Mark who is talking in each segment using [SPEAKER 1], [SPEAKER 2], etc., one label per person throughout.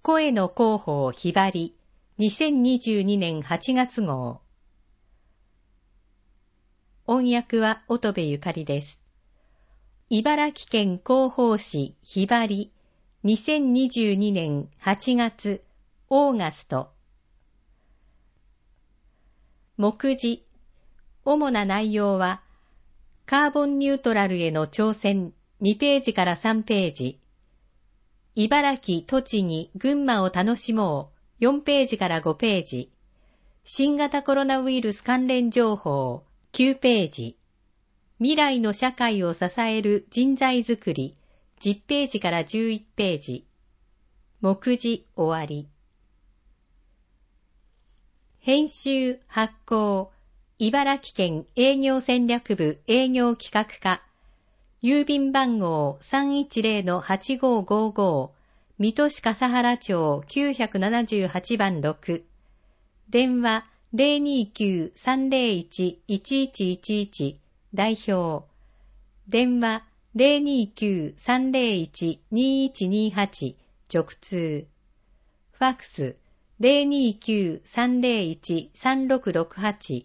[SPEAKER 1] 声の広報ひばり2022年8月号。音訳は乙部ゆかりです。茨城県広報誌ひばり2022年8月オーガスト。目次。主な内容はカーボンニュートラルへの挑戦2ページから3ページ。茨城、栃木、群馬を楽しもう4ページから5ページ。新型コロナウイルス関連情報9ページ。未来の社会を支える人材づくり10ページから11ページ。目次終わり。編集発行茨城県営業戦略部営業企画課郵便番号 310-8555 水戸市笠原町978番6電話 029-301-1111 代表電話 029-301-2128 直通ファックス 029-301-3668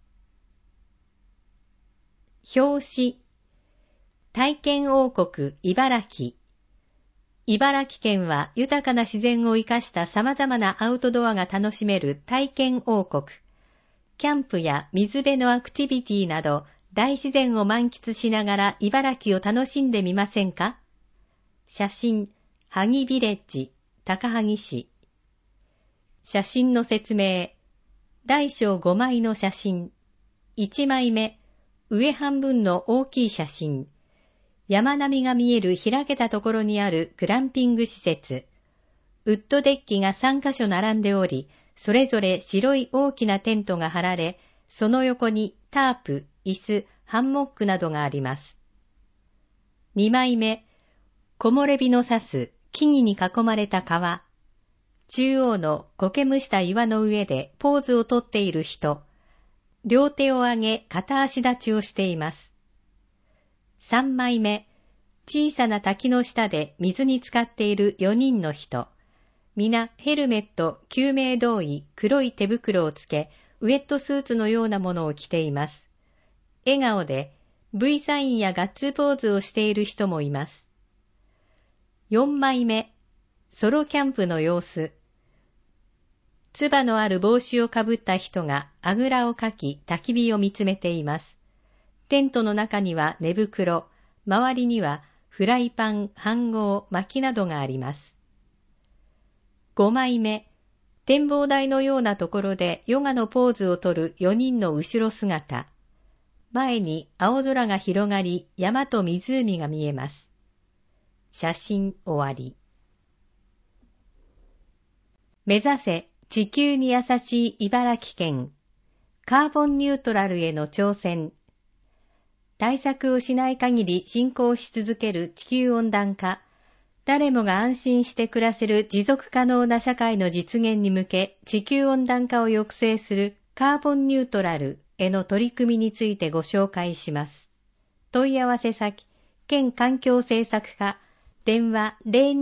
[SPEAKER 1] 表紙体験王国茨城。茨城県は豊かな自然を生かした様々なアウトドアが楽しめる体験王国。キャンプや水辺のアクティビティなど大自然を満喫しながら茨城を楽しんでみませんか？写真、萩ビレッジ、高萩市。写真の説明。大小5枚の写真。1枚目、上半分の大きい写真。山並みが見える開けたところにあるグランピング施設。ウッドデッキが3カ所並んでおり、それぞれ白い大きなテントが張られ、その横にタープ、椅子、ハンモックなどがあります。2枚目、木漏れ日の差す木々に囲まれた川。中央の苔むした岩の上でポーズをとっている人。両手を上げ片足立ちをしています。3枚目、小さな滝の下で水に浸かっている4人の人。皆ヘルメット、救命胴衣、黒い手袋をつけ、ウェットスーツのようなものを着ています。笑顔で V サインやガッツポーズをしている人もいます。4枚目、ソロキャンプの様子。つばのある帽子をかぶった人があぐらをかき焚き火を見つめています。テントの中には寝袋、周りにはフライパン、飯盒、薪などがあります。5枚目、展望台のようなところでヨガのポーズをとる4人の後ろ姿。前に青空が広がり、山と湖が見えます。写真終わり。目指せ地球に優しい茨城県。カーボンニュートラルへの挑戦。対策をしない限り進行し続ける地球温暖化。誰もが安心して暮らせる持続可能な社会の実現に向け、地球温暖化を抑制するカーボンニュートラルへの取り組みについてご紹介します。問い合わせ先、県環境政策課、電話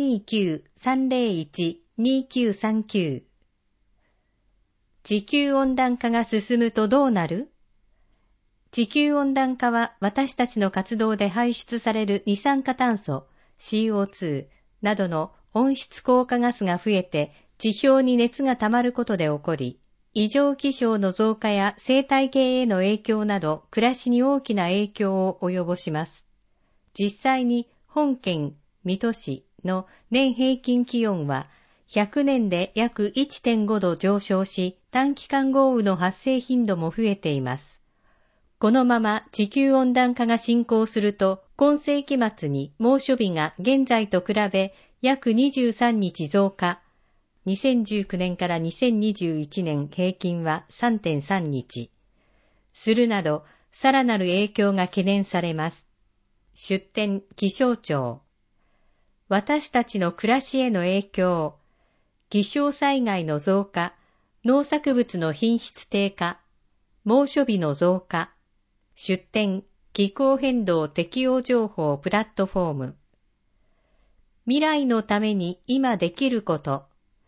[SPEAKER 1] 029-301-2939。地球温暖化が進むとどうなる？地球温暖化は私たちの活動で排出される二酸化炭素、CO2 などの温室効果ガスが増えて地表に熱が溜まることで起こり、異常気象の増加や生態系への影響など暮らしに大きな影響を及ぼします。実際に本県水戸市の年平均気温は100年で約 1.5 度上昇し、短期間豪雨の発生頻度も増えています。このまま地球温暖化が進行すると、今世紀末に猛暑日が現在と比べ約23日増加。2019年から2021年平均は 3.3 日。するなど、さらなる影響が懸念されます。出典気象庁。私たちの暮らしへの影響。気象災害の増加。農作物の品質低下。猛暑日の増加。出典気候変動適応情報プラットフォーム。未来のために今できること。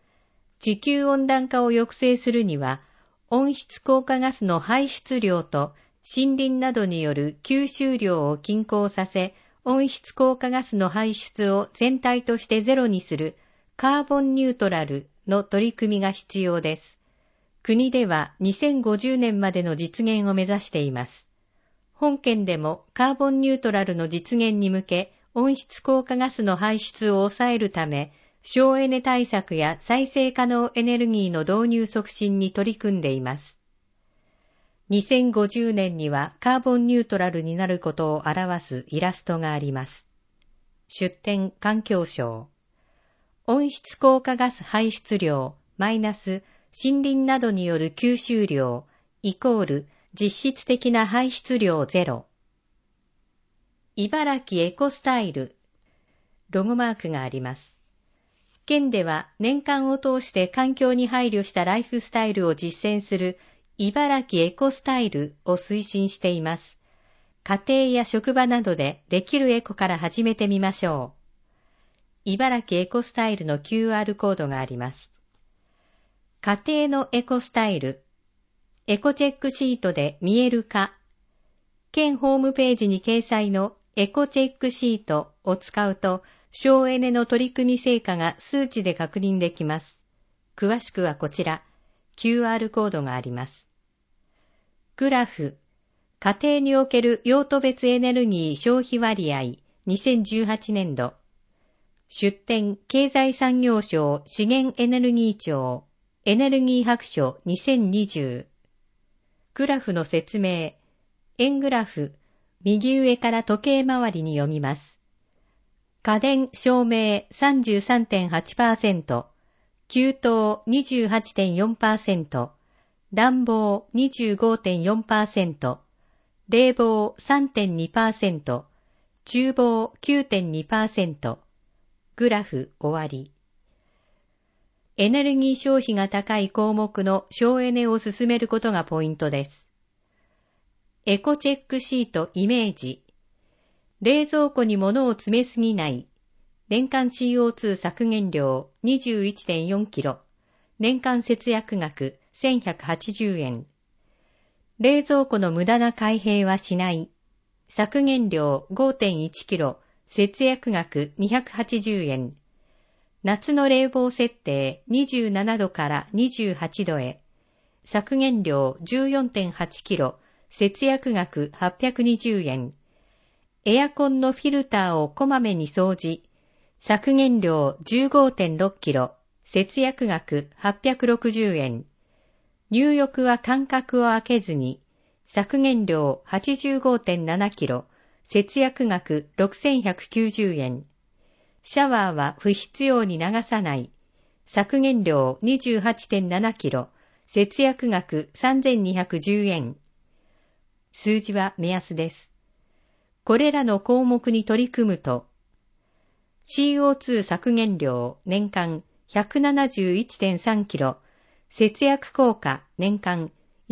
[SPEAKER 1] 地球温暖化を抑制するには、温室効果ガスの排出量と森林などによる吸収量を均衡させ、温室効果ガスの排出を全体としてゼロにするカーボンニュートラルの取り組みが必要です。国では2050年までの実現を目指しています。本県でもカーボンニュートラルの実現に向け、温室効果ガスの排出を抑えるため、省エネ対策や再生可能エネルギーの導入促進に取り組んでいます。2050年にはカーボンニュートラルになることを表すイラストがあります。出典環境省。温室効果ガス排出量マイナス森林などによる吸収量イコール実質的な排出量ゼロ。茨城エコスタイル。ロゴマークがあります。県では年間を通して環境に配慮したライフスタイルを実践する茨城エコスタイルを推進しています。家庭や職場などでできるエコから始めてみましょう。茨城エコスタイルの QR コードがあります。家庭のエコスタイル。エコチェックシートで見える化。県ホームページに掲載のエコチェックシートを使うと、省エネの取り組み成果が数値で確認できます。詳しくはこちら、QR コードがあります。グラフ、家庭における用途別エネルギー消費割合2018年度。出典経済産業省資源エネルギー庁エネルギー白書2020。グラフの説明。円グラフ、右上から時計回りに読みます。家電・照明 33.8%、給湯 28.4%、暖房 25.4%、冷房 3.2%、厨房 9.2%、グラフ終わり。エネルギー消費が高い項目の省エネを進めることがポイントです。エコチェックシートイメージ。冷蔵庫に物を詰めすぎない。年間 CO2 削減量 21.4 キロ。年間節約額1180円。冷蔵庫の無駄な開閉はしない。削減量 5.1 キロ。節約額280円。夏の冷房設定27度から28度へ。削減量 14.8 キロ。節約額820円。エアコンのフィルターをこまめに掃除。削減量 15.6 キロ。節約額860円。入浴は間隔を空けずに。削減量 85.7 キロ。節約額6190円。シャワーは不必要に流さない。削減量 28.7 キロ。節約額3210円。数字は目安です。これらの項目に取り組むと、CO2 削減量年間 171.3 キロ、節約効果年間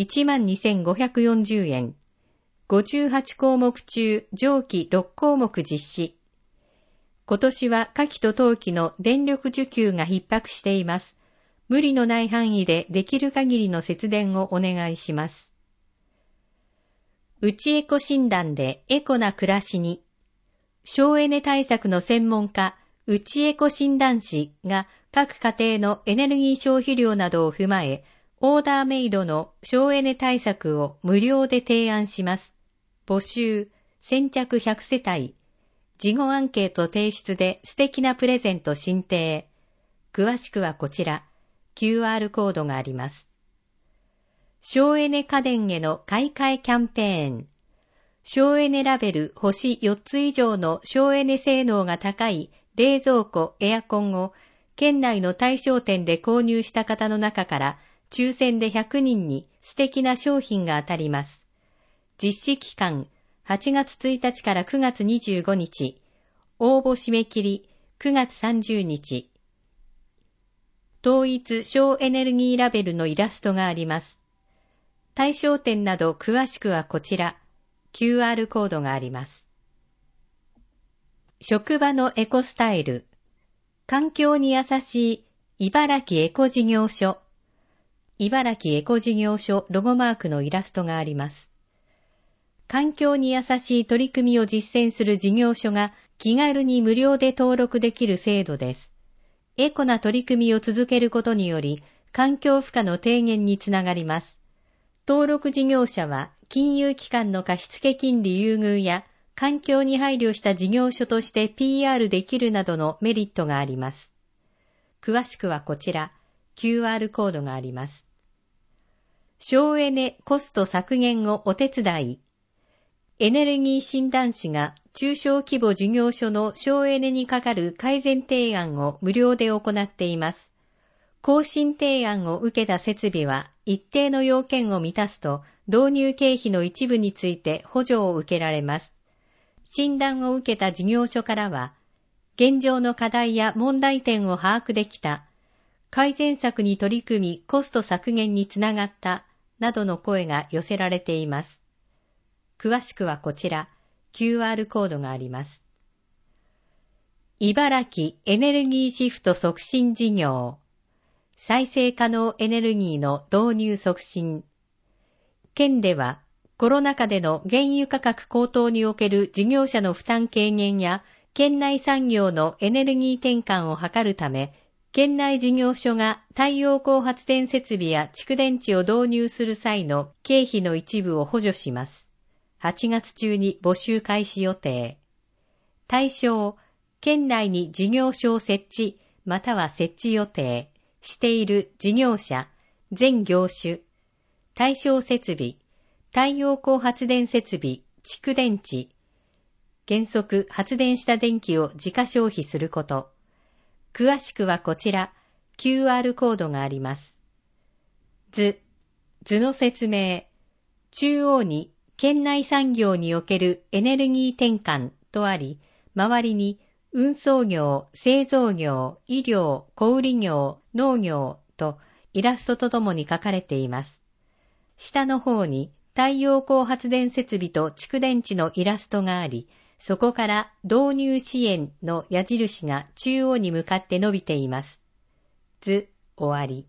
[SPEAKER 1] 12,540 円、58項目中上記6項目実施。今年は夏季と冬季の電力需給が逼迫しています。無理のない範囲でできる限りの節電をお願いします。うちエコ診断でエコな暮らしに。省エネ対策の専門家、うちエコ診断士が各家庭のエネルギー消費量などを踏まえ、オーダーメイドの省エネ対策を無料で提案します。募集、先着100世帯。事後アンケート提出で素敵なプレゼント進呈。詳しくはこちら、QR コードがあります。省エネ家電への買い替えキャンペーン。省エネラベル星4つ以上の省エネ性能が高い冷蔵庫、エアコンを県内の対象店で購入した方の中から抽選で100人に素敵な商品が当たります。実施期間8月1日から9月25日。応募締め切り9月30日。統一省エネルギーラベルのイラストがあります。対象店など詳しくはこちら、QR コードがあります。職場のエコスタイル。環境に優しい茨城エコ事業所。茨城エコ事業所ロゴマークのイラストがあります。環境に優しい取り組みを実践する事業所が気軽に無料で登録できる制度です。エコな取り組みを続けることにより、環境負荷の低減につながります。登録事業者は、金融機関の貸付金利優遇や、環境に配慮した事業所として PR できるなどのメリットがあります。詳しくはこちら、QR コードがあります。省エネコスト削減をお手伝い。エネルギー診断士が中小規模事業所の省エネにかかる改善提案を無料で行っています。更新提案を受けた設備は一定の要件を満たすと導入経費の一部について補助を受けられます。診断を受けた事業所からは、現状の課題や問題点を把握できた、改善策に取り組みコスト削減につながった、などの声が寄せられています。詳しくはこちら、QR コードがあります。茨城エネルギーシフト促進事業。再生可能エネルギーの導入促進。県では、コロナ禍での原油価格高騰における事業者の負担軽減や、県内産業のエネルギー転換を図るため、県内事業所が太陽光発電設備や蓄電池を導入する際の経費の一部を補助します。8月中に募集開始予定。対象、県内に事業所を設置、または設置予定している事業者、全業種、対象設備、太陽光発電設備、蓄電池、原則発電した電気を自家消費すること。詳しくはこちら、QR コードがあります。図の説明。中央に県内産業におけるエネルギー転換とあり、周りに運送業、製造業、医療、小売業、農業とイラストとともに書かれています。下の方に太陽光発電設備と蓄電池のイラストがあり、そこから導入支援の矢印が中央に向かって伸びています。図終わり。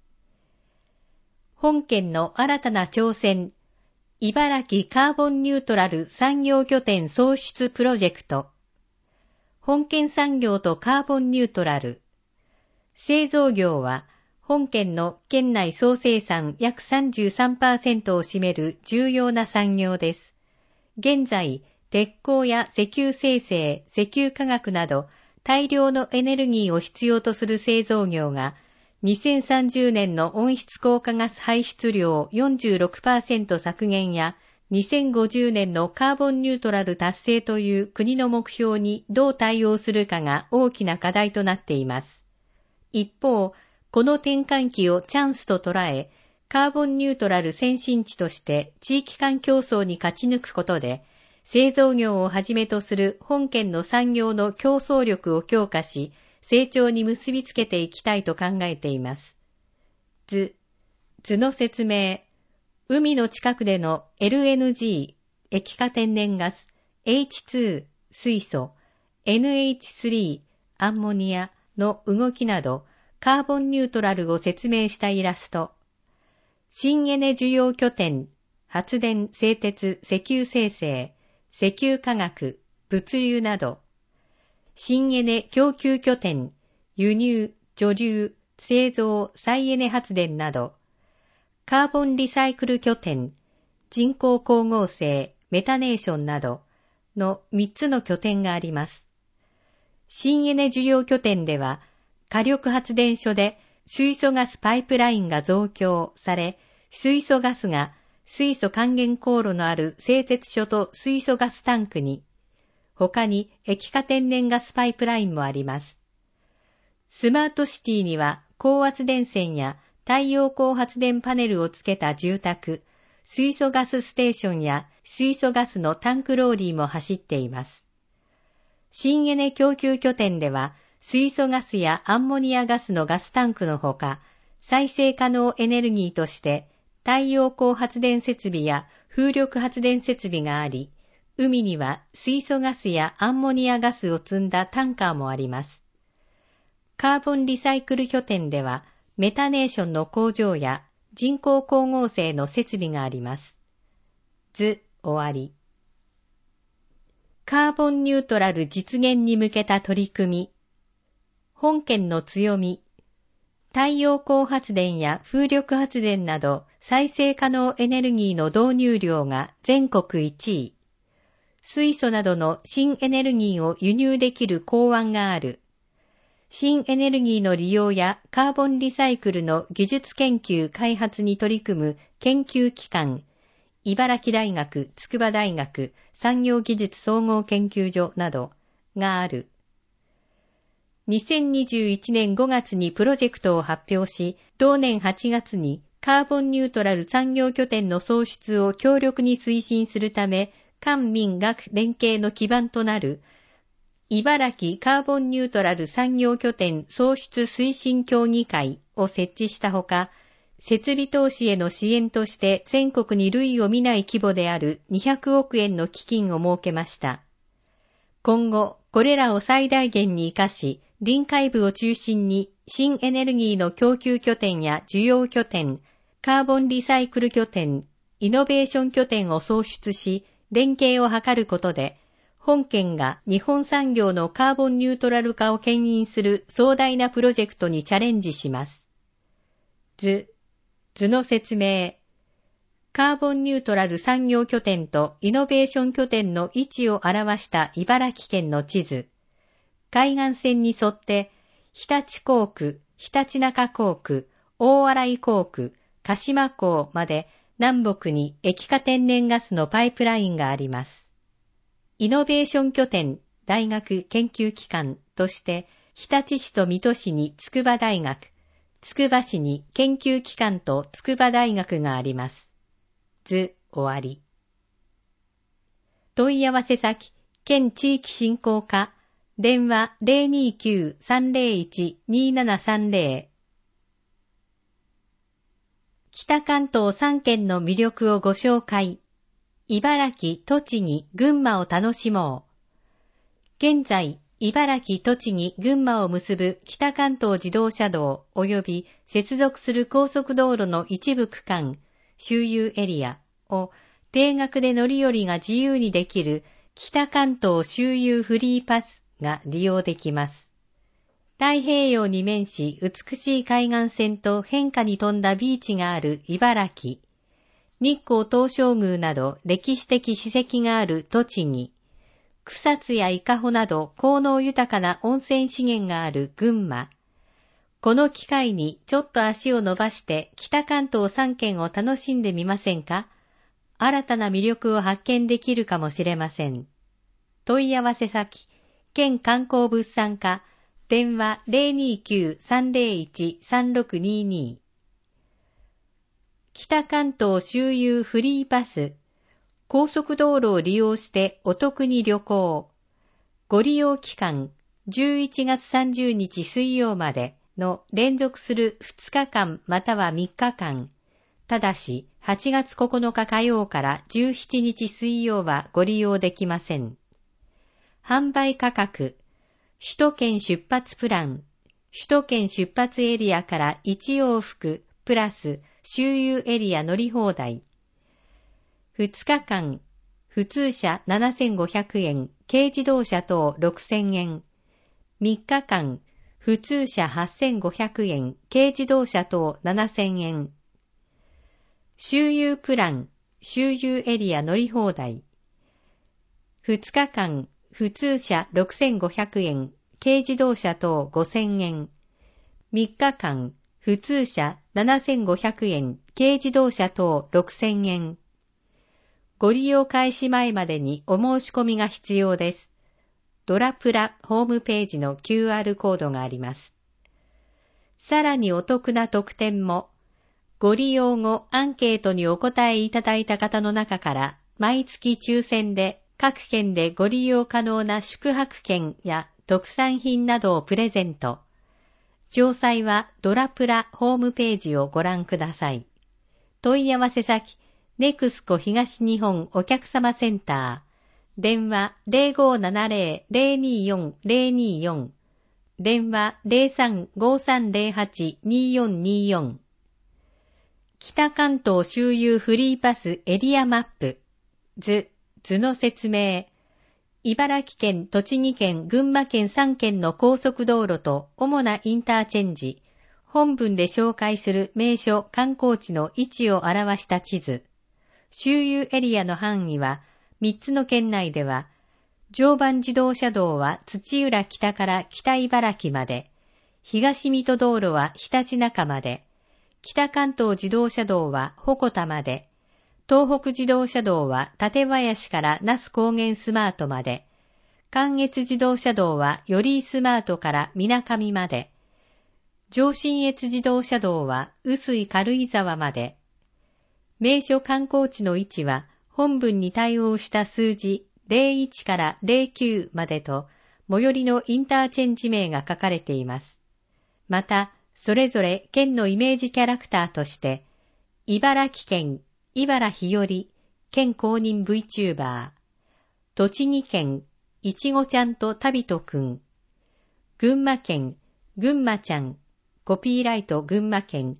[SPEAKER 1] 本県の新たな挑戦、茨城カーボンニュートラル産業拠点創出プロジェクト。本県産業とカーボンニュートラル。製造業は本県の県内総生産約 33% を占める重要な産業です。現在、鉄鋼や石油精製、石油化学など大量のエネルギーを必要とする製造業が2030年の温室効果ガス排出量 46% 削減や2050年のカーボンニュートラル達成という国の目標にどう対応するかが大きな課題となっています。一方、この転換期をチャンスと捉え、カーボンニュートラル先進地として地域間競争に勝ち抜くことで、製造業をはじめとする本県の産業の競争力を強化し、成長に結びつけていきたいと考えています。図の説明。海の近くでの LNG、液化天然ガス、H2、水素、NH3、アンモニアの動きなど、カーボンニュートラルを説明したイラスト。新エネ需要拠点、発電、製鉄、石油精製、石油化学、物流など、新エネ供給拠点、輸入、貯留、製造、再エネ発電など、カーボンリサイクル拠点、人工光合成、メタネーションなどの3つの拠点があります。新エネ需要拠点では、火力発電所で水素ガスパイプラインが増強され、水素ガスが水素還元航路のある製鉄所と水素ガスタンクに、他に液化天然ガスパイプラインもあります。スマートシティには高圧電線や太陽光発電パネルをつけた住宅、水素ガスステーションや水素ガスのタンクローリーも走っています。新エネ供給拠点では水素ガスやアンモニアガスのガスタンクのほか、再生可能エネルギーとして太陽光発電設備や風力発電設備があり、海には水素ガスやアンモニアガスを積んだタンカーもあります。 カーボンリサイクル拠点では、メタネーションの工場や人工光合成の設備があります。図終わり。カーボンニュートラル実現に向けた取り組み。本県の強み。太陽光発電や風力発電など再生可能エネルギーの導入量が全国1位。水素などの新エネルギーを輸入できる港湾がある。新エネルギーの利用やカーボンリサイクルの技術研究開発に取り組む研究機関、茨城大学、筑波大学、産業技術総合研究所などがある。2021年5月にプロジェクトを発表し、同年8月にカーボンニュートラル産業拠点の創出を強力に推進するため、官民学連携の基盤となる茨城カーボンニュートラル産業拠点創出推進協議会を設置したほか、設備投資への支援として全国に類を見ない規模である200億円の基金を設けました。今後、これらを最大限に活かし、臨海部を中心に新エネルギーの供給拠点や需要拠点、カーボンリサイクル拠点、イノベーション拠点を創出し、連携を図ることで、本県が日本産業のカーボンニュートラル化を牽引する壮大なプロジェクトにチャレンジします。図の説明。カーボンニュートラル産業拠点とイノベーション拠点の位置を表した茨城県の地図。海岸線に沿って、日立工区、ひたちなか工区、大洗工区、鹿島港まで南北に液化天然ガスのパイプラインがあります。イノベーション拠点、大学研究機関として、日立市と水戸市に筑波大学、つくば市に研究機関と筑波大学があります。図終わり。問い合わせ先、県地域振興課、電話 029-301-2730。北関東3県の魅力をご紹介。茨城、栃木、群馬を楽しもう。現在、茨城、栃木、群馬を結ぶ北関東自動車道及び接続する高速道路の一部区間、周遊エリアを定額で乗り降りが自由にできる北関東周遊フリーパスが利用できます。太平洋に面し美しい海岸線と変化に富んだビーチがある茨城。日光東照宮など歴史的史跡がある栃木。草津や伊香保など効能豊かな温泉資源がある群馬。この機会にちょっと足を伸ばして北関東3県を楽しんでみませんか？新たな魅力を発見できるかもしれません。問い合わせ先、県観光物産課、電話 029-301-3622。北関東周遊フリーパス。高速道路を利用してお得に旅行。ご利用期間、11月30日水曜までの連続する2日間または3日間。ただし、8月9日火曜から17日水曜はご利用できません。販売価格。首都圏出発プラン。首都圏出発エリアから1往復プラス周遊エリア乗り放題。2日間、普通車7500円、軽自動車等6000円。3日間、普通車8500円、軽自動車等7000円。周遊プラン、周遊エリア乗り放題。2日間、普通車6500円、軽自動車等5000円。3日間、普通車7500円、軽自動車等6000円。ご利用開始前までにお申し込みが必要です。ドラプラホームページの QR コードがあります。さらにお得な特典も、ご利用後アンケートにお答えいただいた方の中から毎月抽選で各県でご利用可能な宿泊券や特産品などをプレゼント。詳細はドラプラホームページをご覧ください。問い合わせ先、ネクスコ東日本お客様センター。電話 0570-024-024。 電話 03-5308-2424。北関東周遊フリーパスエリアマップ。図の説明。茨城県、栃木県、群馬県3県の高速道路と主なインターチェンジ。本文で紹介する名所、観光地の位置を表した地図。周遊エリアの範囲は、3つの県内では、常磐自動車道は土浦北から北茨城まで、東水戸道路はひたちなかまで、北関東自動車道は鉾田まで、東北自動車道は館林から那須高原スマートまで、関越自動車道は寄居スマートから水上まで、上信越自動車道は臼井軽井沢まで、名所観光地の位置は本文に対応した数字01から09までと最寄りのインターチェンジ名が書かれています。また、それぞれ県のイメージキャラクターとして、茨城県、茨日和、県公認 VTuber、栃木県、いちごちゃんとたびとくん、群馬県、ぐんまちゃん、コピーライト群馬県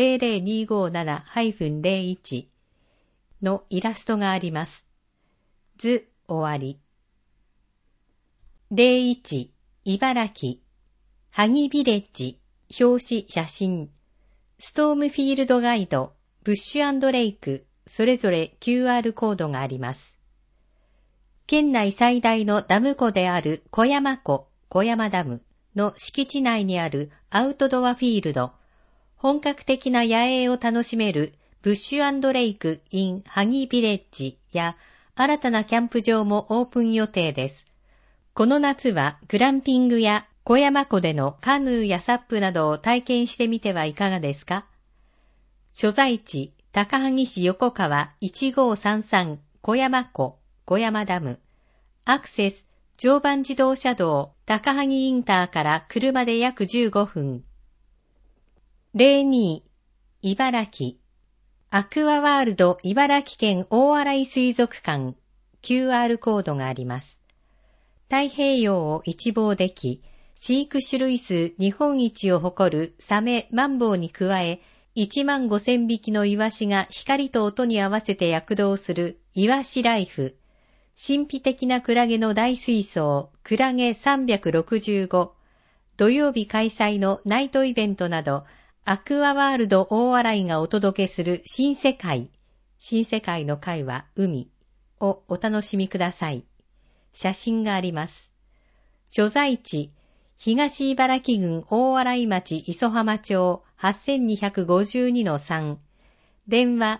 [SPEAKER 1] 00257-01 のイラストがあります。図終わり。01茨城ハギビレッジ表紙写真ストームフィールドガイドブッシュ&レイクそれぞれ QR コードがあります。県内最大のダム湖である小山湖小山ダムの敷地内にあるアウトドアフィールド本格的な野営を楽しめるブッシュ&レイク in ハギビレッジや新たなキャンプ場もオープン予定です。この夏はグランピングや小山湖でのカヌーやサップなどを体験してみてはいかがですか？所在地、高萩市横川1533小山湖小山ダム。アクセス、常磐自動車道高萩インターから車で約15分。02茨城アクアワールド茨城県大洗水族館 QR コードがあります。太平洋を一望でき、飼育種類数日本一を誇るサメマンボウに加え、15,000匹のイワシが光と音に合わせて躍動するイワシライフ、神秘的なクラゲの大水槽クラゲ365、土曜日開催のナイトイベントなど、アクアワールド大洗がお届けする新世界の海は海をお楽しみください。写真があります。所在地、東茨城郡大洗町磯浜町 8252-3 電話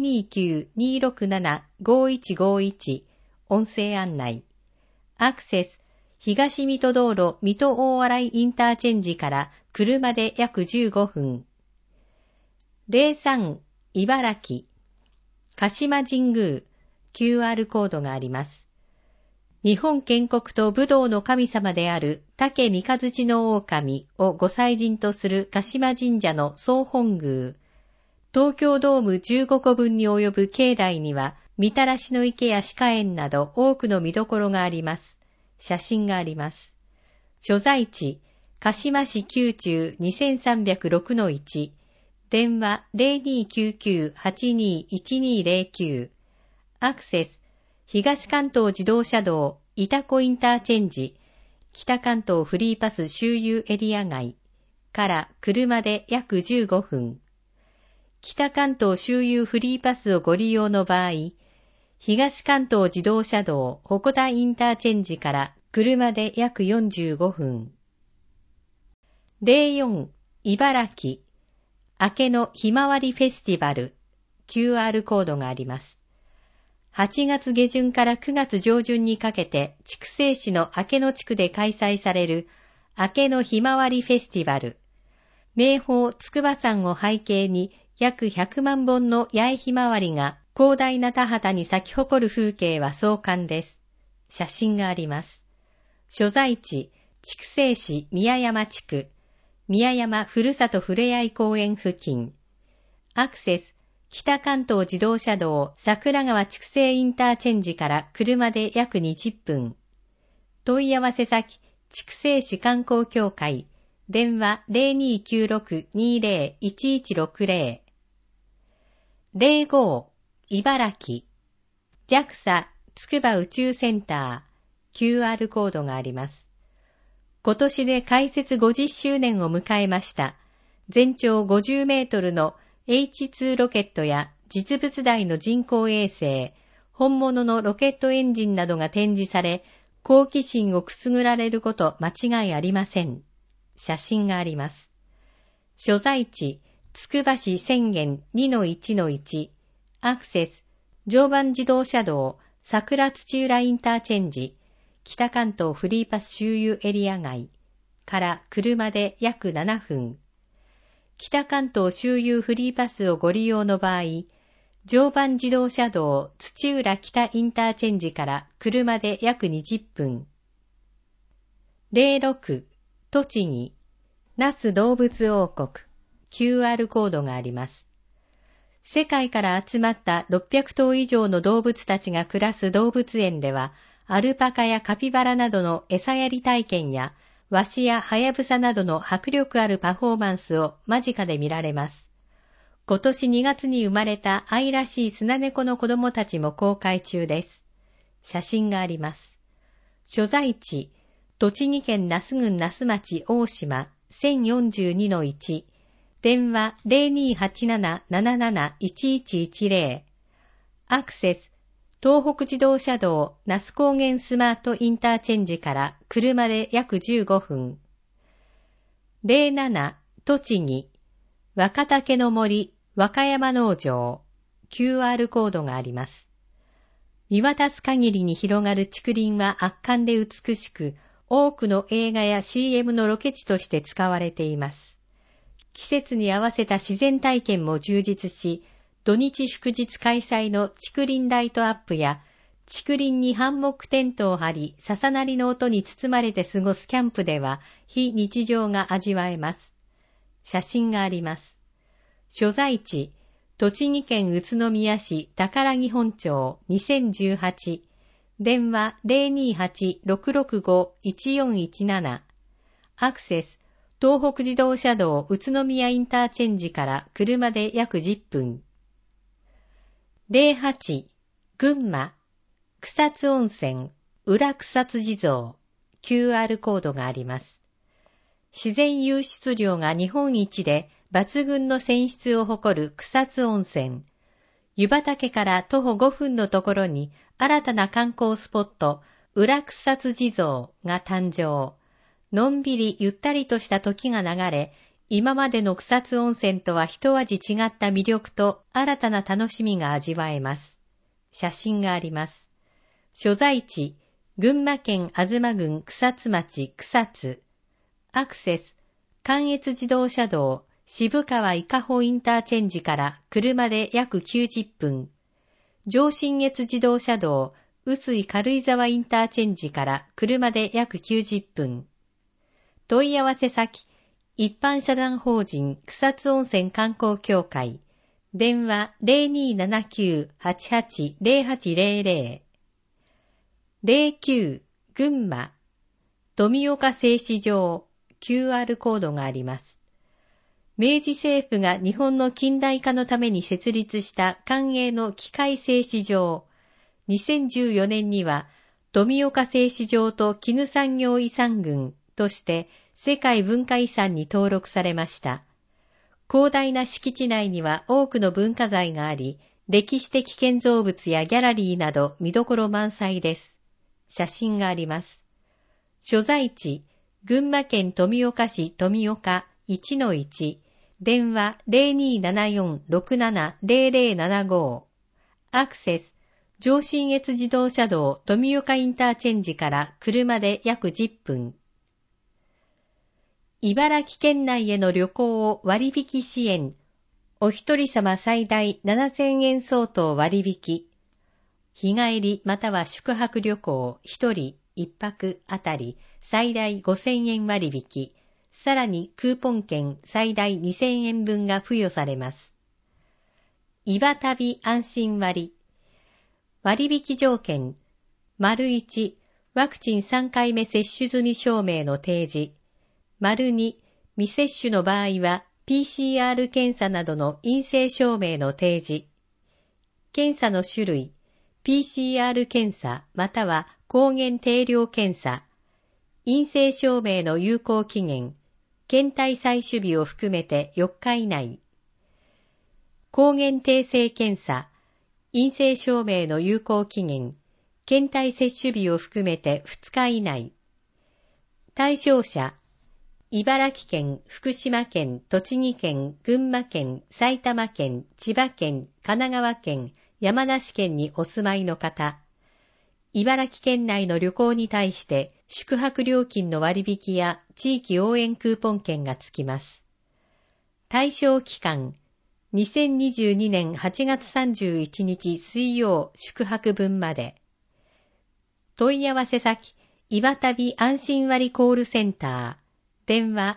[SPEAKER 1] 029-267-5151 音声案内アクセス東水戸道路水戸大洗インターチェンジから車で約15分。03茨城鹿島神宮 QR コードがあります。日本建国と武道の神様である武三日月の狼をご祭神とする鹿島神社の総本宮。東京ドーム15個分に及ぶ境内には、みたらしの池や鹿園など多くの見どころがあります。写真があります。所在地、鹿島市宮中 2306-1 電話 0299-821209 アクセス東関東自動車道板子インターチェンジ北関東フリーパス周遊エリア外から車で約15分。北関東周遊フリーパスをご利用の場合、東関東自動車道鉾田インターチェンジから車で約45分。04茨城明けのひまわりフェスティバル QR コードがあります。8月下旬から9月上旬にかけて筑西市の明野地区で開催される明けのひまわりフェスティバル。名峰筑波山を背景に約100万本の八重ひまわりが広大な田畑に咲き誇る風景は壮観です。写真があります。所在地、筑西市宮山地区、宮山ふるさとふれあい公園付近。アクセス、北関東自動車道桜川筑西インターチェンジから車で約20分。問い合わせ先、 筑西市観光協会、電話 0296-20-1160。05、茨城、JAXA 筑波宇宙センター、QR コードがあります。今年で開設50周年を迎えました。全長50メートルの H2 ロケットや実物大の人工衛星、本物のロケットエンジンなどが展示され、好奇心をくすぐられること間違いありません。写真があります。所在地、つくば市浅間 2-1-1、アクセス、常磐自動車道、桜土浦インターチェンジ、北関東フリーパス周遊エリア外から車で約7分。北関東周遊フリーパスをご利用の場合、常磐自動車道土浦北インターチェンジから車で約20分。06、栃木、那須動物王国、QR コードがあります。世界から集まった600頭以上の動物たちが暮らす動物園では、アルパカやカピバラなどの餌やり体験や、ワシやハヤブサなどの迫力あるパフォーマンスを間近で見られます。今年2月に生まれた愛らしいスナネコの子供たちも公開中です。写真があります。所在地、栃木県那須郡那須町大島 1042-1、電話 0287-77-1110、アクセス、東北自動車道那須高原スマートインターチェンジから車で約15分。07、栃木、若竹の森、和歌山農場、QR コードがあります。見渡す限りに広がる竹林は圧巻で美しく、多くの映画や CM のロケ地として使われています。季節に合わせた自然体験も充実し、土日祝日開催の竹林ライトアップや、竹林にハンモックテントを張り、ささなりの音に包まれて過ごすキャンプでは、非日常が味わえます。写真があります。所在地、栃木県宇都宮市宝木本町2018、電話 028-665-1417、アクセス、東北自動車道宇都宮インターチェンジから車で約10分。08、群馬、草津温泉、裏草津地蔵、QR コードがあります。自然湧出量が日本一で抜群の泉質を誇る草津温泉。湯畑から徒歩5分のところに新たな観光スポット、裏草津地蔵が誕生。のんびりゆったりとした時が流れ、今までの草津温泉とは一味違った魅力と新たな楽しみが味わえます。写真があります。所在地、群馬県東郡草津町草津。アクセス、関越自動車道渋川伊香保インターチェンジから車で約90分。上信越自動車道臼井軽井沢インターチェンジから車で約90分。問い合わせ先、一般社団法人草津温泉観光協会、電話 0279-880800、09、群馬、富岡製糸場、QR コードがあります。明治政府が日本の近代化のために設立した官営の機械製糸場。2014年には富岡製糸場と絹産業遺産群として世界文化遺産に登録されました。広大な敷地内には多くの文化財があり、歴史的建造物やギャラリーなど見どころ満載です。写真があります。所在地、群馬県富岡市富岡 1-1、電話 0274-670075、アクセス、上信越自動車道富岡インターチェンジから車で約10分。茨城県内への旅行を割引支援。お一人様最大7000円相当割引。日帰りまたは宿泊旅行一人一泊あたり最大5000円割引。さらにクーポン券最大2000円分が付与されます。岩旅安心割。割引条件。1、 ワクチン3回目接種済み証明の提示。2、未接種の場合は PCR 検査などの陰性証明の提示。検査の種類、PCR 検査または抗原定量検査。陰性証明の有効期限、検体採取日を含めて4日以内。抗原定性検査、陰性証明の有効期限、検体接種日を含めて2日以内。対象者、茨城県、福島県、栃木県、群馬県、埼玉県、千葉県、神奈川県、山梨県にお住まいの方。茨城県内の旅行に対して宿泊料金の割引や地域応援クーポン券がつきます。対象期間、2022年8月31日水曜宿泊分まで。問い合わせ先、岩旅安心割コールセンター。電話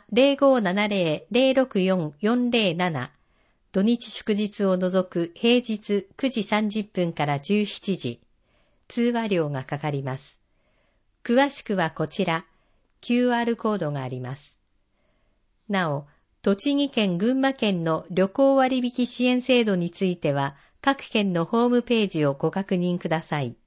[SPEAKER 1] 0570-064-407。土日祝日を除く平日9時30分から17時。通話料がかかります。詳しくはこちら、QR コードがあります。なお、栃木県、群馬県の旅行割引支援制度については、各県のホームページをご確認ください。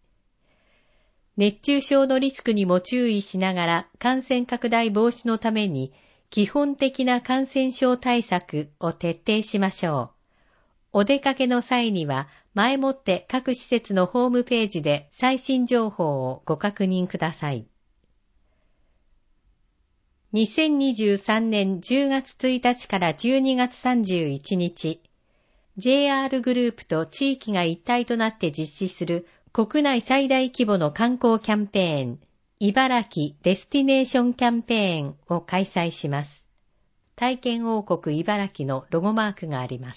[SPEAKER 1] 熱中症のリスクにも注意しながら感染拡大防止のために、基本的な感染症対策を徹底しましょう。お出かけの際には前もって各施設のホームページで最新情報をご確認ください。2023年10月1日から12月31日、JR グループと地域が一体となって実施する国内最大規模の観光キャンペーン、茨城デスティネーションキャンペーンを開催します。体験王国茨城のロゴマークがあります。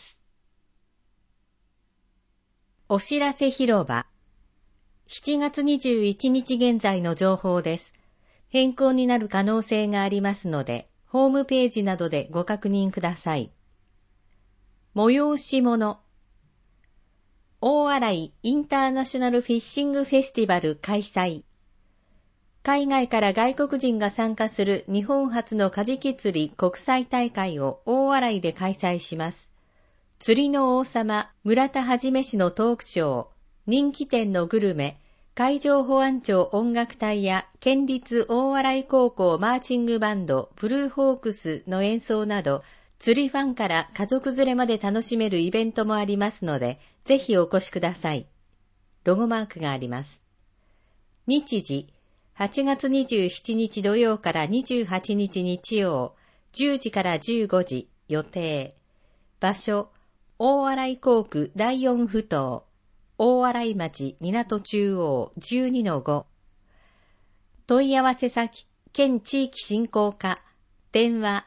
[SPEAKER 1] お知らせ広場。7月21日現在の情報です。変更になる可能性がありますので、ホームページなどでご確認ください。催し物。大洗インターナショナルフィッシングフェスティバル開催。海外から外国人が参加する日本初のカジキ釣り国際大会を大洗で開催します。釣りの王様、村田はじめ氏のトークショー、人気店のグルメ、海上保安庁音楽隊や県立大洗高校マーチングバンド、ブルーホークスの演奏など、釣りファンから家族連れまで楽しめるイベントもありますので、ぜひお越しください。ロゴマークがあります。日時、8月27日土曜から28日日曜、10時から15時、予定。場所、大洗港区第4埠頭、大洗町港中央 12-5。問い合わせ先、県地域振興課、電話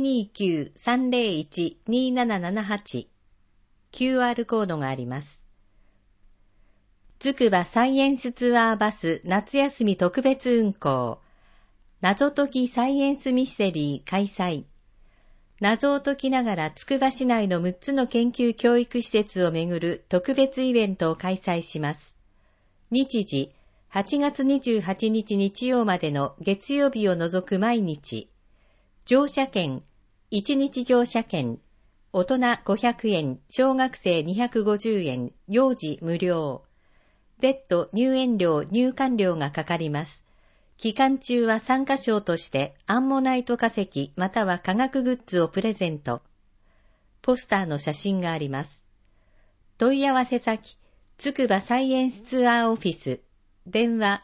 [SPEAKER 1] 029-301-2778。QR コードがあります。つくばサイエンスツアーバス夏休み特別運行。謎解きサイエンスミステリー開催。謎を解きながらつくば市内の6つの研究教育施設をめぐる特別イベントを開催します。日時、8月28日日曜までの月曜日を除く毎日。乗車券、1日乗車券、大人500円、小学生250円、幼児無料。別途入園料、入館料がかかります。期間中は参加賞としてアンモナイト化石または科学グッズをプレゼント。ポスターの写真があります。問い合わせ先、つくばサイエンスツアーオフィス。電話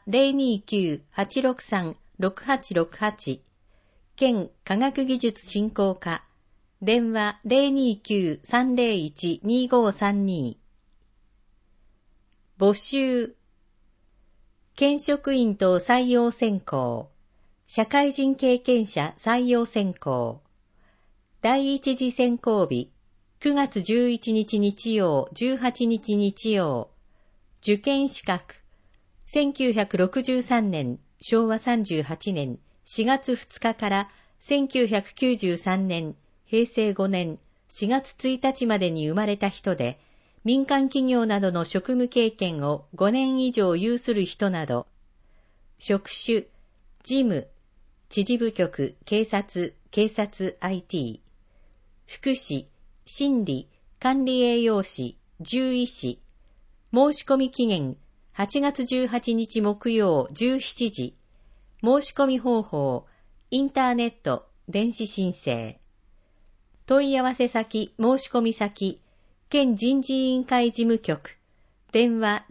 [SPEAKER 1] 029-863-6868。県科学技術振興課。電話 029-301-2532。募集。県職員等採用選考。社会人経験者採用選考。第一次選考日、9月11日日曜、18日日曜。受験資格。1963年、昭和38年4月2日から1993年、平成5年4月1日までに生まれた人で、民間企業などの職務経験を5年以上有する人など、 職種、事務、知事部局、警察 IT、福祉、心理、管理栄養士、獣医師、申し込み期限、8月18日木曜17時、申し込み方法、インターネット、電子申請。問い合わせ先、申し込み先、県人事委員会事務局、電話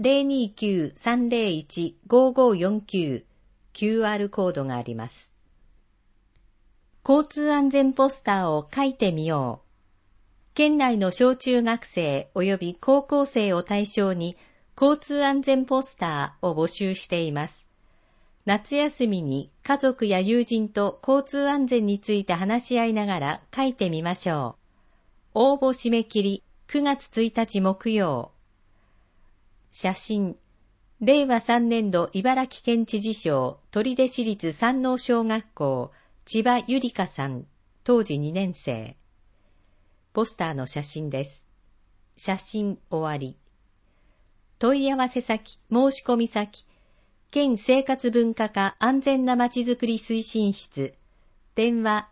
[SPEAKER 1] 029-301-5549、QR コードがあります。交通安全ポスターを書いてみよう。県内の小中学生及び高校生を対象に交通安全ポスターを募集しています。夏休みに家族や友人と交通安全について話し合いながら書いてみましょう。応募締め切り9月1日木曜。写真、令和3年度茨城県知事賞取手市立山王小学校千葉ゆりかさん、当時2年生。ポスターの写真です。写真終わり。問い合わせ先、申し込み先、県生活文化課安全なまちづくり推進室、電話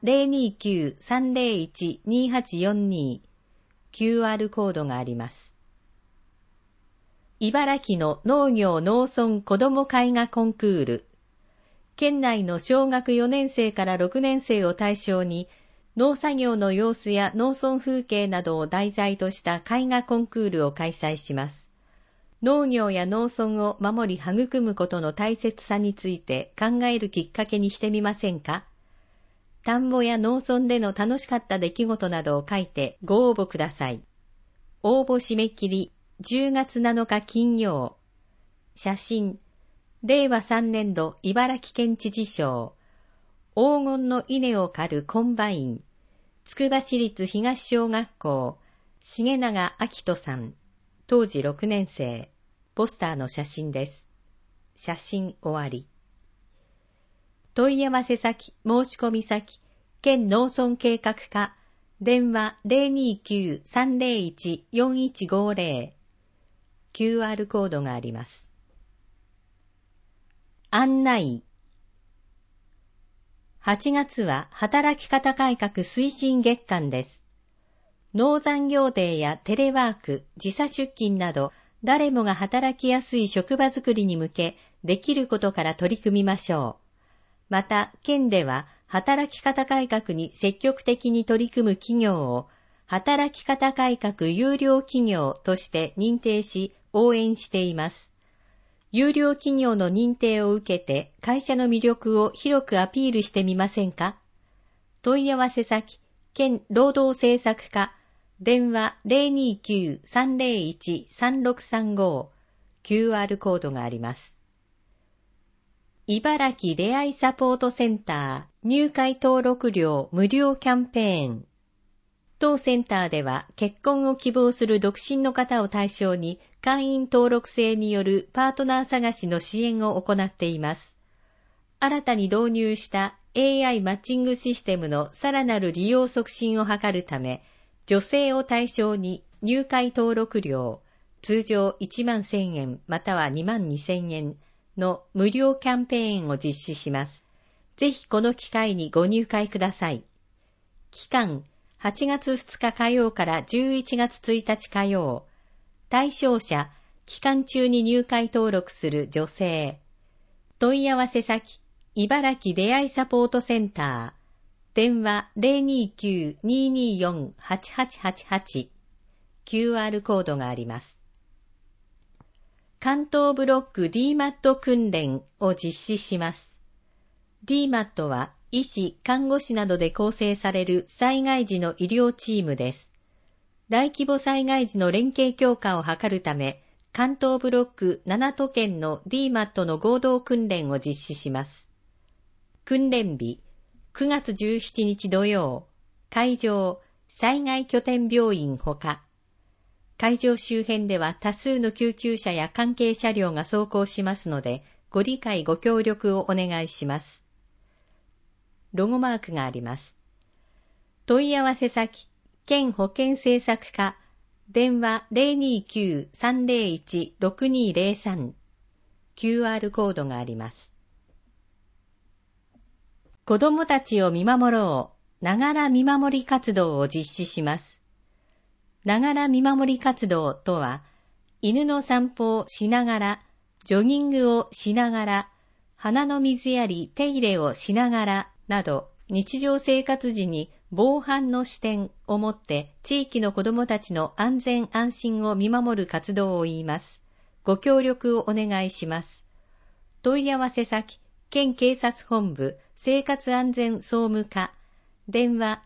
[SPEAKER 1] 029-301-2842、QR コードがあります。茨城の農業農村子ども絵画コンクール。県内の小学4年生から6年生を対象に、農作業の様子や農村風景などを題材とした絵画コンクールを開催します。農業や農村を守り育むことの大切さについて考えるきっかけにしてみませんか？田んぼや農村での楽しかった出来事などを書いてご応募ください。応募締め切り10月7日金曜。写真、令和3年度茨城県知事賞。黄金の稲を刈るコンバイン。つくば市立東小学校、重永明人さん。当時6年生。ポスターの写真です。写真終わり。問い合わせ先、申し込み先、県農村計画課、電話 029-301-4150、QR コードがあります。案内。8月は働き方改革推進月間です。農残業デーやテレワーク、時差出勤など、誰もが働きやすい職場づくりに向け、できることから取り組みましょう。また、県では、働き方改革に積極的に取り組む企業を、働き方改革優良企業として認定し、応援しています。優良企業の認定を受けて会社の魅力を広くアピールしてみませんか？問い合わせ先、県労働政策課、電話 029-301-3635、QR コードがあります。茨城出会いサポートセンター入会登録料無料キャンペーン。当センターでは結婚を希望する独身の方を対象に会員登録制によるパートナー探しの支援を行っています。新たに導入した AI マッチングシステムのさらなる利用促進を図るため、女性を対象に入会登録料、通常1万1000円または2万2000円の無料キャンペーンを実施します。ぜひこの機会にご入会ください。期間、8月2日火曜から11月1日火曜。対象者、期間中に入会登録する女性。問い合わせ先、茨城出会いサポートセンター。電話 029-224-8888。QR コードがあります。関東ブロック DMAT 訓練を実施します。DMAT は医師、看護師などで構成される災害時の医療チームです。大規模災害時の連携強化を図るため、関東ブロック7都県の DMAT の合同訓練を実施します。訓練日、9月17日土曜、会場、災害拠点病院ほか。会場周辺では多数の救急車や関係車両が走行しますので、ご理解ご協力をお願いします。ロゴマークがあります。問い合わせ先、県保健政策課、電話 029-301-6203、QR コードがあります。 子どもたちを見守ろう、ながら見守り活動を実施します。ながら見守り活動とは、犬の散歩をしながら、ジョギングをしながら、花の水やり手入れをしながらなど、日常生活時に防犯の視点を持って地域の子どもたちの安全安心を見守る活動を言います。ご協力をお願いします。問い合わせ先、県警察本部生活安全総務課、電話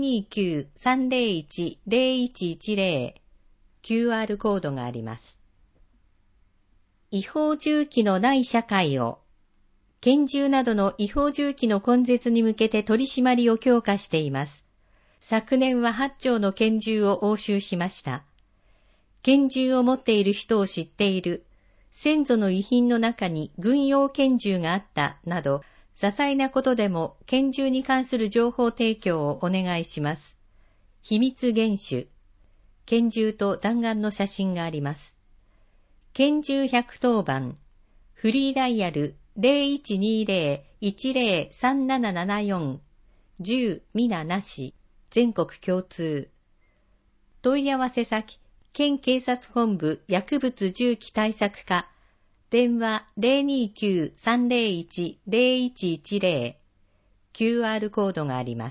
[SPEAKER 1] 029-301-0110、QR コードがあります。違法銃器のない社会を、拳銃などの違法銃器の根絶に向けて取り締まりを強化しています。昨年は8丁の拳銃を押収しました。拳銃を持っている人を知っている、先祖の遺品の中に軍用拳銃があったなど、些細なことでも拳銃に関する情報提供をお願いします。秘密厳守。拳銃と弾丸の写真があります。拳銃110番。フリーダイヤル 0120-103774。銃、皆なし。全国共通。問い合わせ先、県警察本部薬物銃器対策課。電話 029-301-0110、QR コードがあります。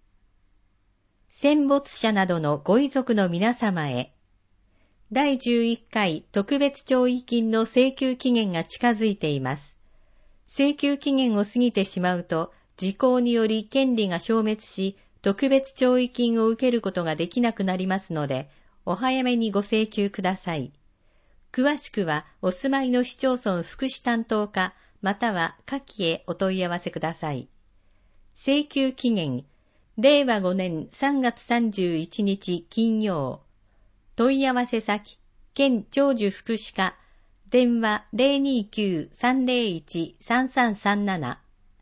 [SPEAKER 1] 戦没者などのご遺族の皆様へ、第11回特別弔慰金の請求期限が近づいています。請求期限を過ぎてしまうと、時効により権利が消滅し、特別弔慰金を受けることができなくなりますので、お早めにご請求ください。詳しくはお住まいの市町村福祉担当課または下記へお問い合わせください。請求期限、令和5年3月31日金曜。問い合わせ先、県長寿福祉課、電話 029-301-3337。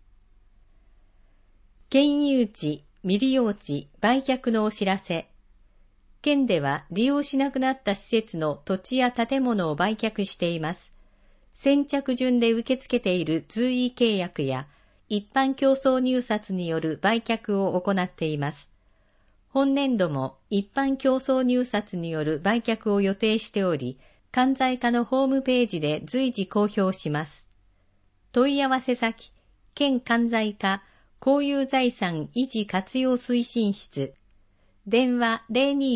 [SPEAKER 1] 県有地、未利用地、売却のお知らせ。県では利用しなくなった施設の土地や建物を売却しています。先着順で受け付けている随意契約や一般競争入札による売却を行っています。本年度も一般競争入札による売却を予定しており、関西課のホームページで随時公表します。問い合わせ先、県関西課公有財産維持活用推進室。電話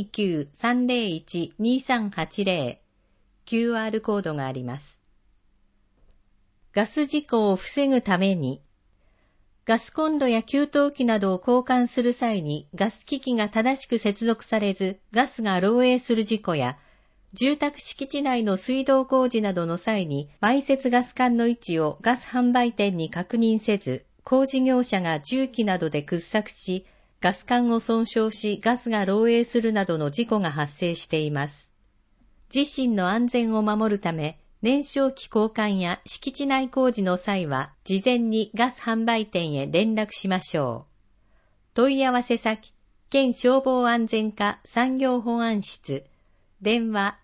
[SPEAKER 1] 029-301-2380、QR コードがあります。ガス事故を防ぐために、ガスコンロや給湯器などを交換する際にガス機器が正しく接続されずガスが漏洩する事故や、住宅敷地内の水道工事などの際に埋設ガス管の位置をガス販売店に確認せず、工事業者が重機などで掘削し、ガス管を損傷しガスが漏洩するなどの事故が発生しています。自身の安全を守るため、燃焼機交換や敷地内工事の際は、事前にガス販売店へ連絡しましょう。問い合わせ先、県消防安全課産業保安室、電話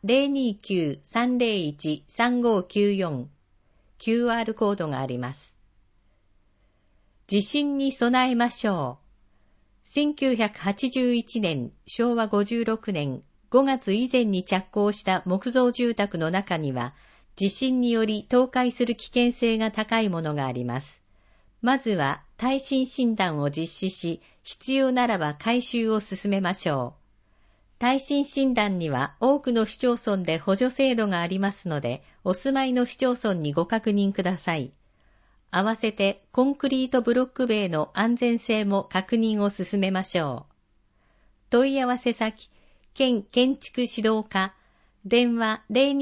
[SPEAKER 1] 029-301-3594、QR コードがあります。地震に備えましょう。1981年、昭和56年5月以前に着工した木造住宅の中には、地震により倒壊する危険性が高いものがあります。まずは耐震診断を実施し、必要ならば改修を進めましょう。耐震診断には多くの市町村で補助制度がありますので、お住まいの市町村にご確認ください。合わせてコンクリートブロック塀の安全性も確認を進めましょう。問い合わせ先、県建築指導課、電話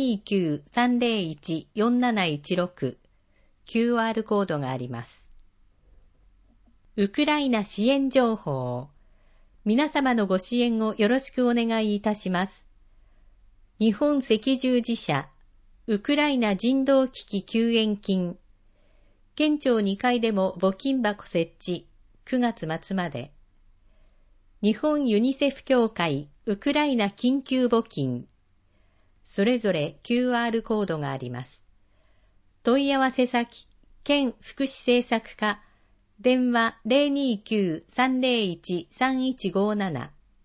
[SPEAKER 1] 029-301-4716、QR コードがあります。ウクライナ支援情報。皆様のご支援をよろしくお願いいたします。日本赤十字社、ウクライナ人道危機救援金。県庁2階でも募金箱設置、9月末まで。日本ユニセフ協会ウクライナ緊急募金。それぞれ QR コードがあります。問い合わせ先、県福祉政策課、 電話 029-301-3157。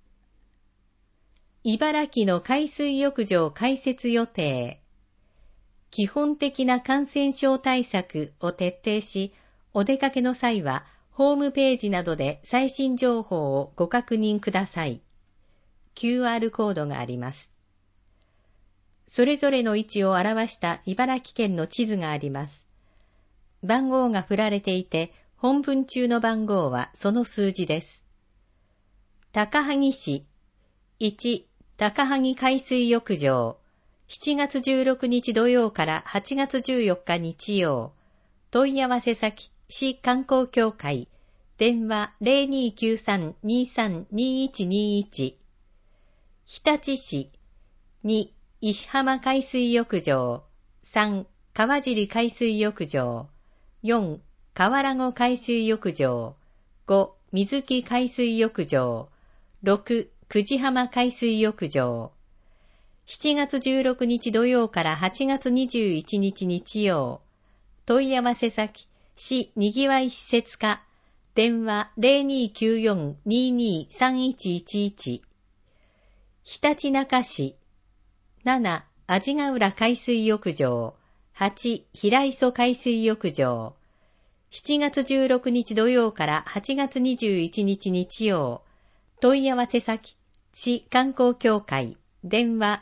[SPEAKER 1] 茨城の海水浴場開設予定。基本的な感染症対策を徹底し、お出かけの際はホームページなどで最新情報をご確認ください。QR コードがあります。それぞれの位置を表した茨城県の地図があります。番号が振られていて、本文中の番号はその数字です。高萩市1高萩海水浴場7月16日土曜から8月14日日曜。問い合わせ先市観光協会電話 0293-232121。日立市2石浜海水浴場3川尻海水浴場4河原湖海水浴場5水木海水浴場6久慈浜海水浴場。7月16日土曜から8月21日日曜。問い合わせ先市にぎわい施設課電話 0294-223111。日立中市7阿字ヶ浦海水浴場8平磯海水浴場。7月16日土曜から8月21日日曜。問い合わせ先市観光協会電話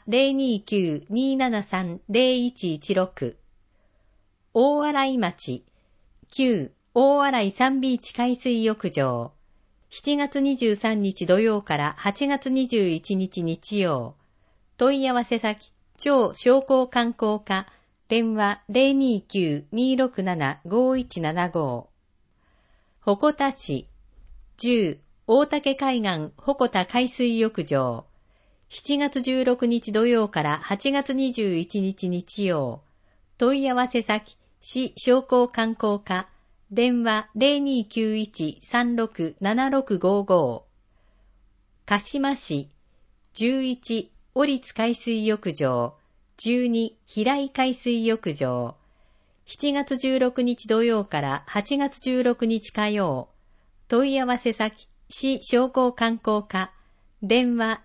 [SPEAKER 1] 029-273-0116。大洗町9大洗サンビーチ海水浴場7月23日土曜から8月21日日曜。問い合わせ先超商工観光課電話 029-267-5175。鉾田市10大竹海岸鉾田海水浴場7月16日土曜から8月21日日曜。問い合わせ先市商工観光課電話 0291-367655。鹿島市11織津海水浴場12平井海水浴場7月16日土曜から8月16日火曜。問い合わせ先市商工観光課電話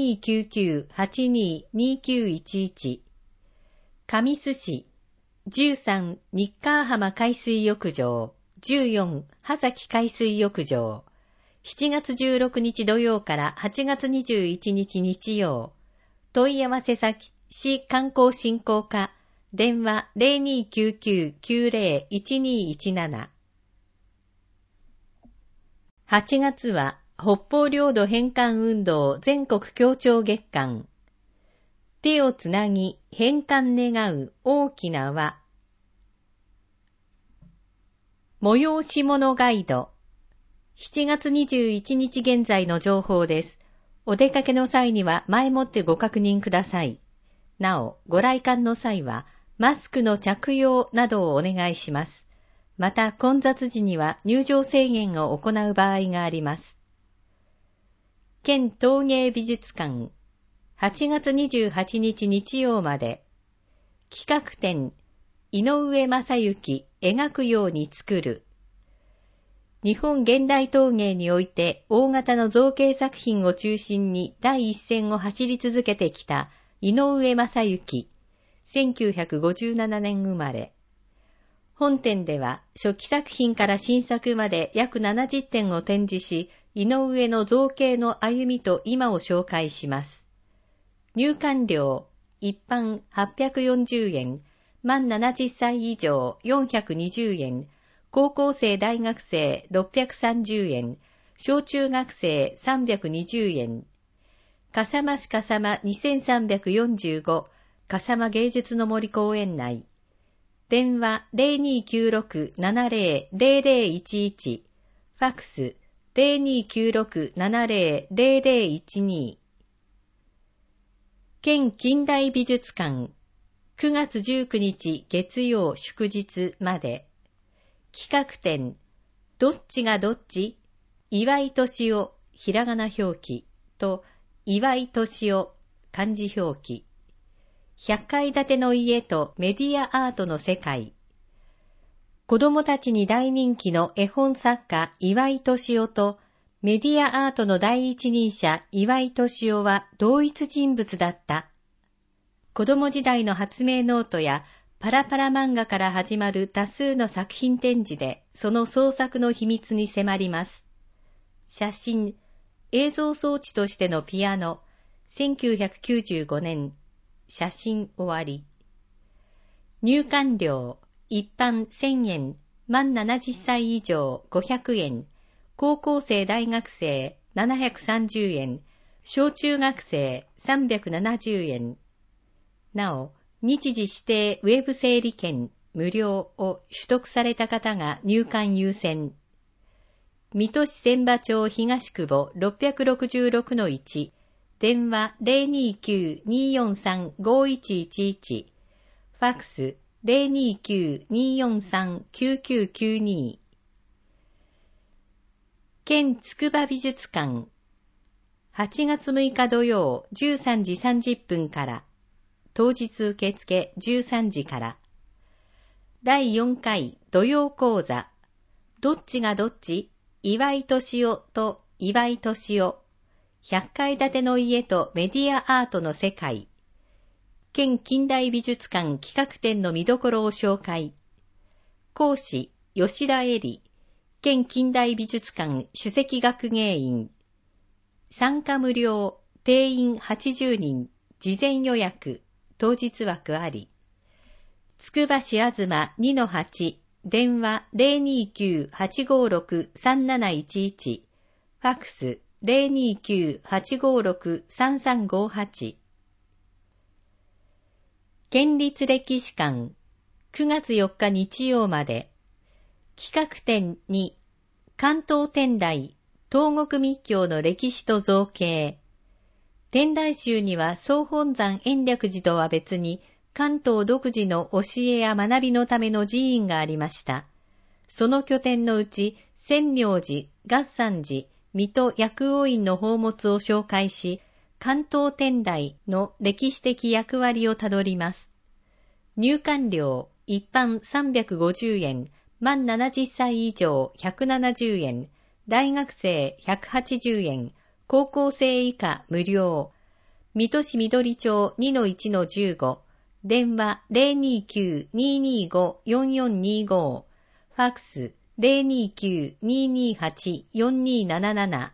[SPEAKER 1] 0299-822911。神栖市13日川浜海水浴場14波崎海水浴場7月16日土曜から8月21日日曜。問い合わせ先市観光振興課電話 0299-901217。8月は北方領土返還運動全国協調月間。手をつなぎ返還願う大きな輪。催し物ガイド。7月21日現在の情報です。お出かけの際には前もってご確認ください。なお、ご来館の際はマスクの着用などをお願いします。また混雑時には入場制限を行う場合があります。県陶芸美術館8月28日日曜まで企画展井上正幸描くように作る。日本現代陶芸において大型の造形作品を中心に第一線を走り続けてきた井上正幸、1957年生まれ。本展では初期作品から新作まで約70点を展示し、井上の造形の歩みと今を紹介します。入館料、一般840円、満70歳以上420円、高校生大学生630円、小中学生320円。笠間市笠間2345、笠間芸術の森公園内。電話 0296-700011、ファクス 0296-700012。県近代美術館9月19日月曜祝日まで。企画展どっちがどっち？岩井俊夫ひらがな表記と岩井俊夫漢字表記。100階建ての家とメディアアートの世界。 子供たちに大人気の絵本作家岩井俊夫とメディアアートの第一人者岩井俊夫は同一人物だった。子供時代の発明ノートやパラパラ漫画から始まる多数の作品展示でその創作の秘密に迫ります。写真、映像装置としてのピアノ、1995年、写真終わり。入館料、一般1000円、満70歳以上500円、高校生大学生730円、小中学生370円。なお、日時指定ウェブ整理券無料を取得された方が入館優先。水戸市千葉町東久保 666-1、電話 029-243-5111、ファックス 029-243-9992。県つくば美術館、8月6日土曜13時30分から、当日受付13時から。第4回土曜講座、どっちがどっち？岩井俊夫と岩井俊夫。100階建ての家とメディアアートの世界。県近代美術館企画展の見どころを紹介。講師、吉田恵里。県近代美術館首席学芸員。参加無料、定員80人、事前予約。当日枠あり。つくば市あずま 2-8、電話 029-856-3711、ファックス 029-856-3358。県立歴史館、9月4日日曜まで。企画展2、関東天台、東国密教の歴史と造形。天台宗には総本山延暦寺とは別に関東独自の教えや学びのための寺院がありました。その拠点のうち千明寺、月山寺、水戸薬王院の宝物を紹介し、関東天台の歴史的役割をたどります。入館料、一般350円、満70歳以上170円、大学生180円、高校生以下無料。水戸市緑町 2-1-15、電話 029-225-4425、ファックス 029-228-4277。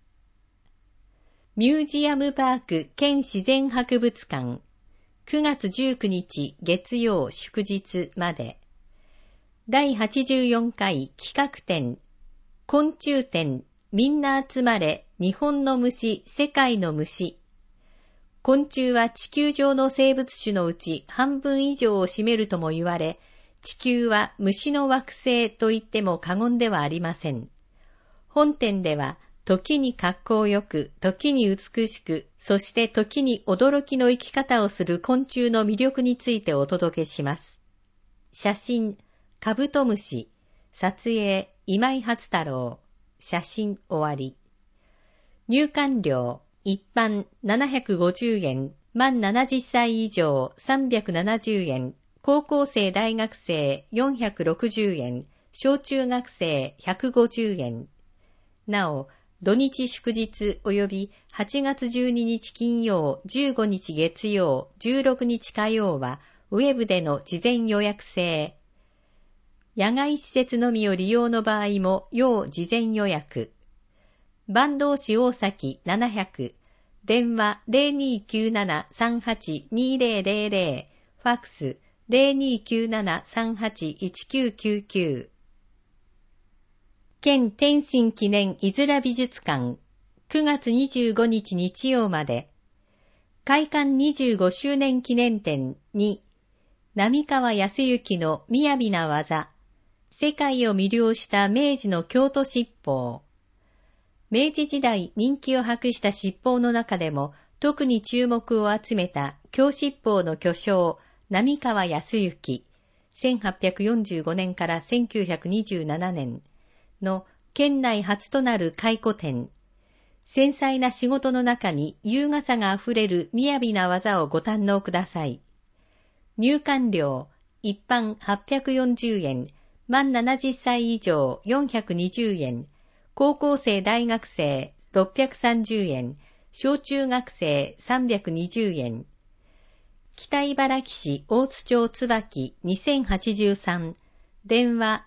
[SPEAKER 1] ミュージアムパーク県自然博物館、9月19日月曜祝日まで。第84回企画展、昆虫展、みんな集まれ、日本の虫、世界の虫。昆虫は地球上の生物種のうち半分以上を占めるとも言われ、地球は虫の惑星と言っても過言ではありません。本展では、時に格好よく、時に美しく、そして時に驚きの生き方をする昆虫の魅力についてお届けします。写真、カブトムシ。撮影、今井初太郎。写真終わり。入館料、一般750円、満70歳以上370円、高校生大学生460円、小中学生150円。なお、土日祝日及び8月12日金曜、15日月曜、16日火曜はウェブでの事前予約制。野外施設のみを利用の場合も要事前予約。坂東市大崎700、電話 0297-38-2000、ファックス 0297-38-1999。県天津記念いづら美術館、9月25日日曜まで。開館25周年記念展2、並川康之の雅な技。世界を魅了した明治の京都七宝。明治時代人気を博した七宝の中でも特に注目を集めた京七宝の巨匠、並川康之、1845年から1927年の県内初となる回顧展。繊細な仕事の中に優雅さがあふれる雅な技をご堪能ください。入館料、一般840円、 満70歳以上420円、高校生大学生630円、小中学生320円。北茨城市大津町椿2083、電話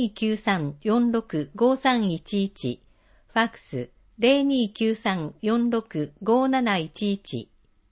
[SPEAKER 1] 0293-465311、ファックス 0293-465711。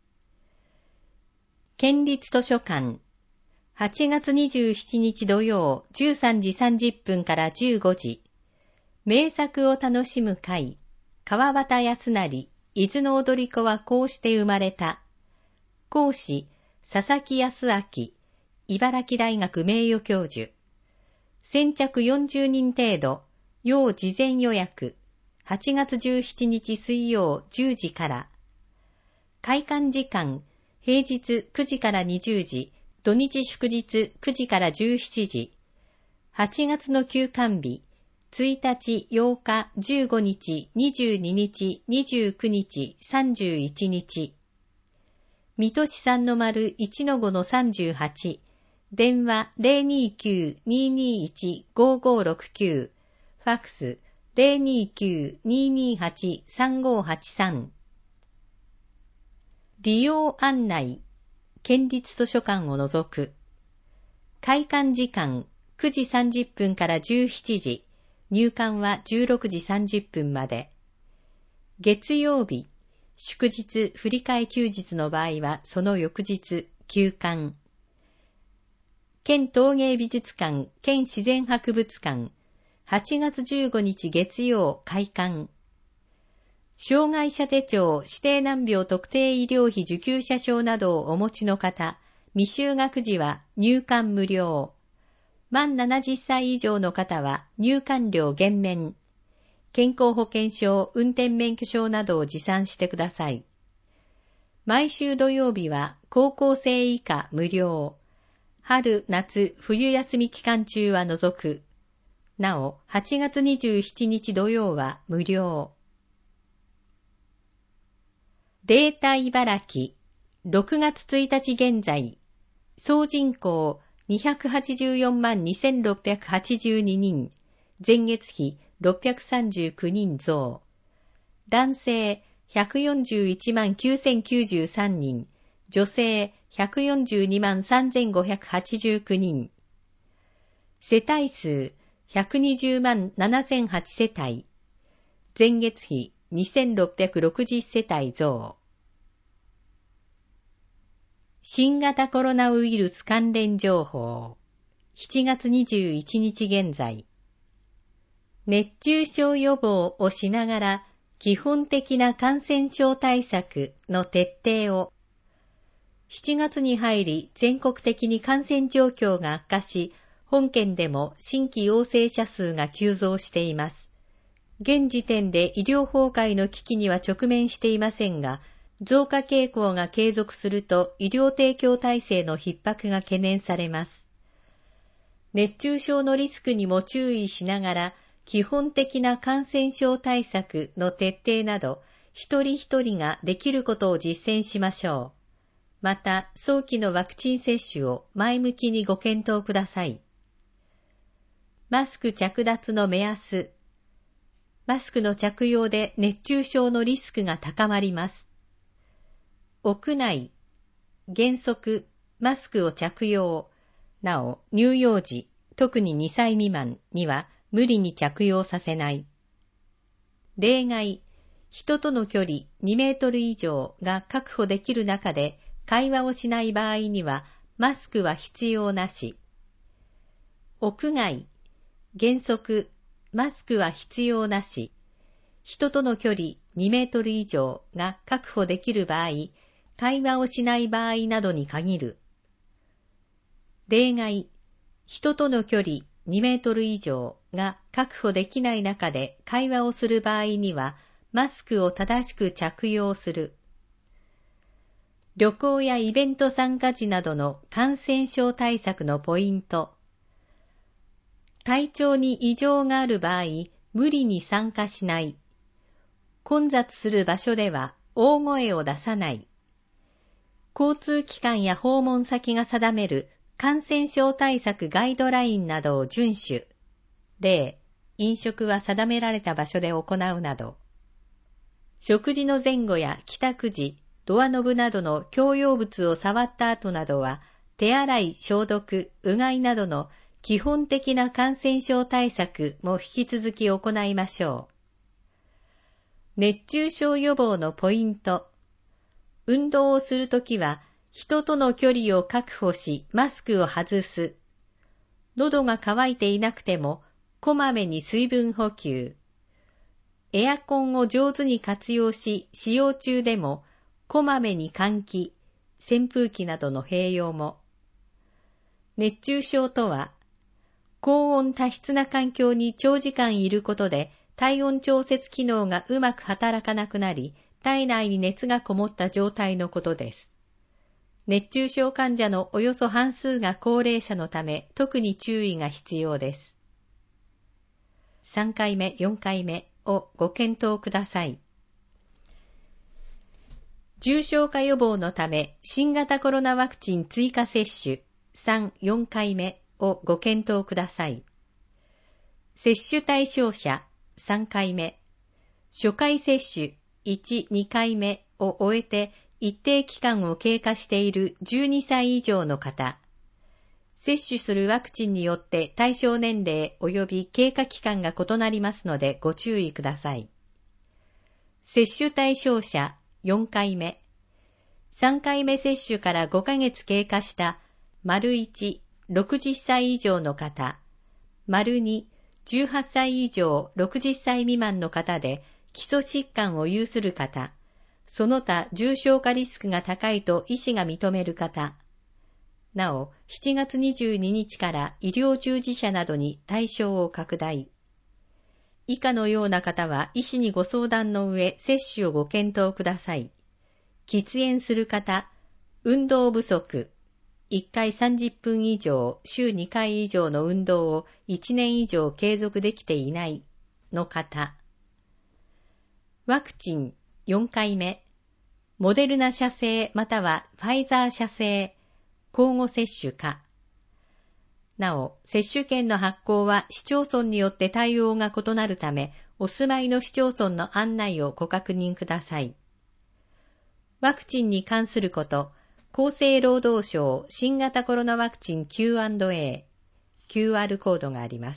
[SPEAKER 1] 県立図書館、8月27日土曜13時30分から15時、名作を楽しむ会、川端康成、伊豆の踊り子はこうして生まれた。講師、佐々木康明、茨城大学名誉教授。先着40人程度、要事前予約。8月17日水曜10時から。開館時間、平日9時から20時、土日祝日9時から17時。8月の休館日、1日、8日、15日、22日、29日、31日。水戸市3-1-5-38、電話 029-221-5569、ファックス 029-228-3583。利用案内、県立図書館を除く。開館時間9時30分から17時、入館は16時30分まで。月曜日、祝日振り替え休日の場合はその翌日休館。県陶芸美術館、県自然博物館、8月15日月曜開館。障害者手帳、指定難病特定医療費受給者証などをお持ちの方、未就学時は入館無料。満70歳以上の方は入館料減免。健康保険証、運転免許証などを持参してください。毎週土曜日は高校生以下無料。春、夏、冬休み期間中は除く。なお、8月27日土曜は無料。データ茨城、6月1日現在、総人口284万2682人、前月比639人増。男性141万9093人、女性142万3589人。世帯数120万7008世帯。前月比2660世帯増。新型コロナウイルス関連情報。7月21日現在。熱中症予防をしながら基本的な感染症対策の徹底を。7月に入り全国的に感染状況が悪化し、本県でも新規陽性者数が急増しています。現時点で医療崩壊の危機には直面していませんが、増加傾向が継続すると医療提供体制の逼迫が懸念されます。熱中症のリスクにも注意しながら、基本的な感染症対策の徹底など、一人一人ができることを実践しましょう。また、早期のワクチン接種を前向きにご検討ください。マスク着脱の目安。マスクの着用で熱中症のリスクが高まります。屋内、原則、マスクを着用。なお、乳幼児、特に2歳未満には無理に着用させない。例外、人との距離2メートル以上が確保できる中で会話をしない場合にはマスクは必要なし。屋外、原則、マスクは必要なし。人との距離2メートル以上が確保できる場合、会話をしない場合などに限る。例外、人との距離2メートル以上が確保できない中で会話をする場合には、マスクを正しく着用する。旅行やイベント参加時などの感染症対策のポイント。体調に異常がある場合、無理に参加しない。混雑する場所では大声を出さない。交通機関や訪問先が定める感染症対策ガイドラインなどを遵守。例、飲食は定められた場所で行うなど。食事の前後や帰宅時、ドアノブなどの共用物を触った後などは、手洗い、消毒、うがいなどの基本的な感染症対策も引き続き行いましょう。熱中症予防のポイント。運動をするときは、人との距離を確保し、マスクを外す。喉が渇いていなくても、こまめに水分補給。エアコンを上手に活用し、使用中でも、こまめに換気、扇風機などの併用も。熱中症とは、高温多湿な環境に長時間いることで、体温調節機能がうまく働かなくなり、体内に熱がこもった状態のことです。熱中症患者のおよそ半数が高齢者のため、特に注意が必要です。3回目、4回目をご検討ください。重症化予防のため、新型コロナワクチン追加接種3、4回目をご検討ください。接種対象者3回目。初回接種1、2回目を終えて一定期間を経過している12歳以上の方。接種するワクチンによって対象年齢及び経過期間が異なりますのでご注意ください。接種対象者4回目。3回目接種から5ヶ月経過した①、60歳以上の方、②、18歳以上60歳未満の方で基礎疾患を有する方、その他重症化リスクが高いと医師が認める方。なお、7月22日から医療従事者などに対象を拡大。以下のような方は医師にご相談の上、接種をご検討ください。喫煙する方、運動不足、1回30分以上、週2回以上の運動を1年以上継続できていないの方。ワクチン4回目、モデルナ社製またはファイザー社製、交互接種か。なお、接種券の発行は市町村によって対応が異なるため、お住まいの市町村の案内をご確認ください。ワクチンに関すること、厚生労働省新型コロナワクチン Q&A、QR コードがあります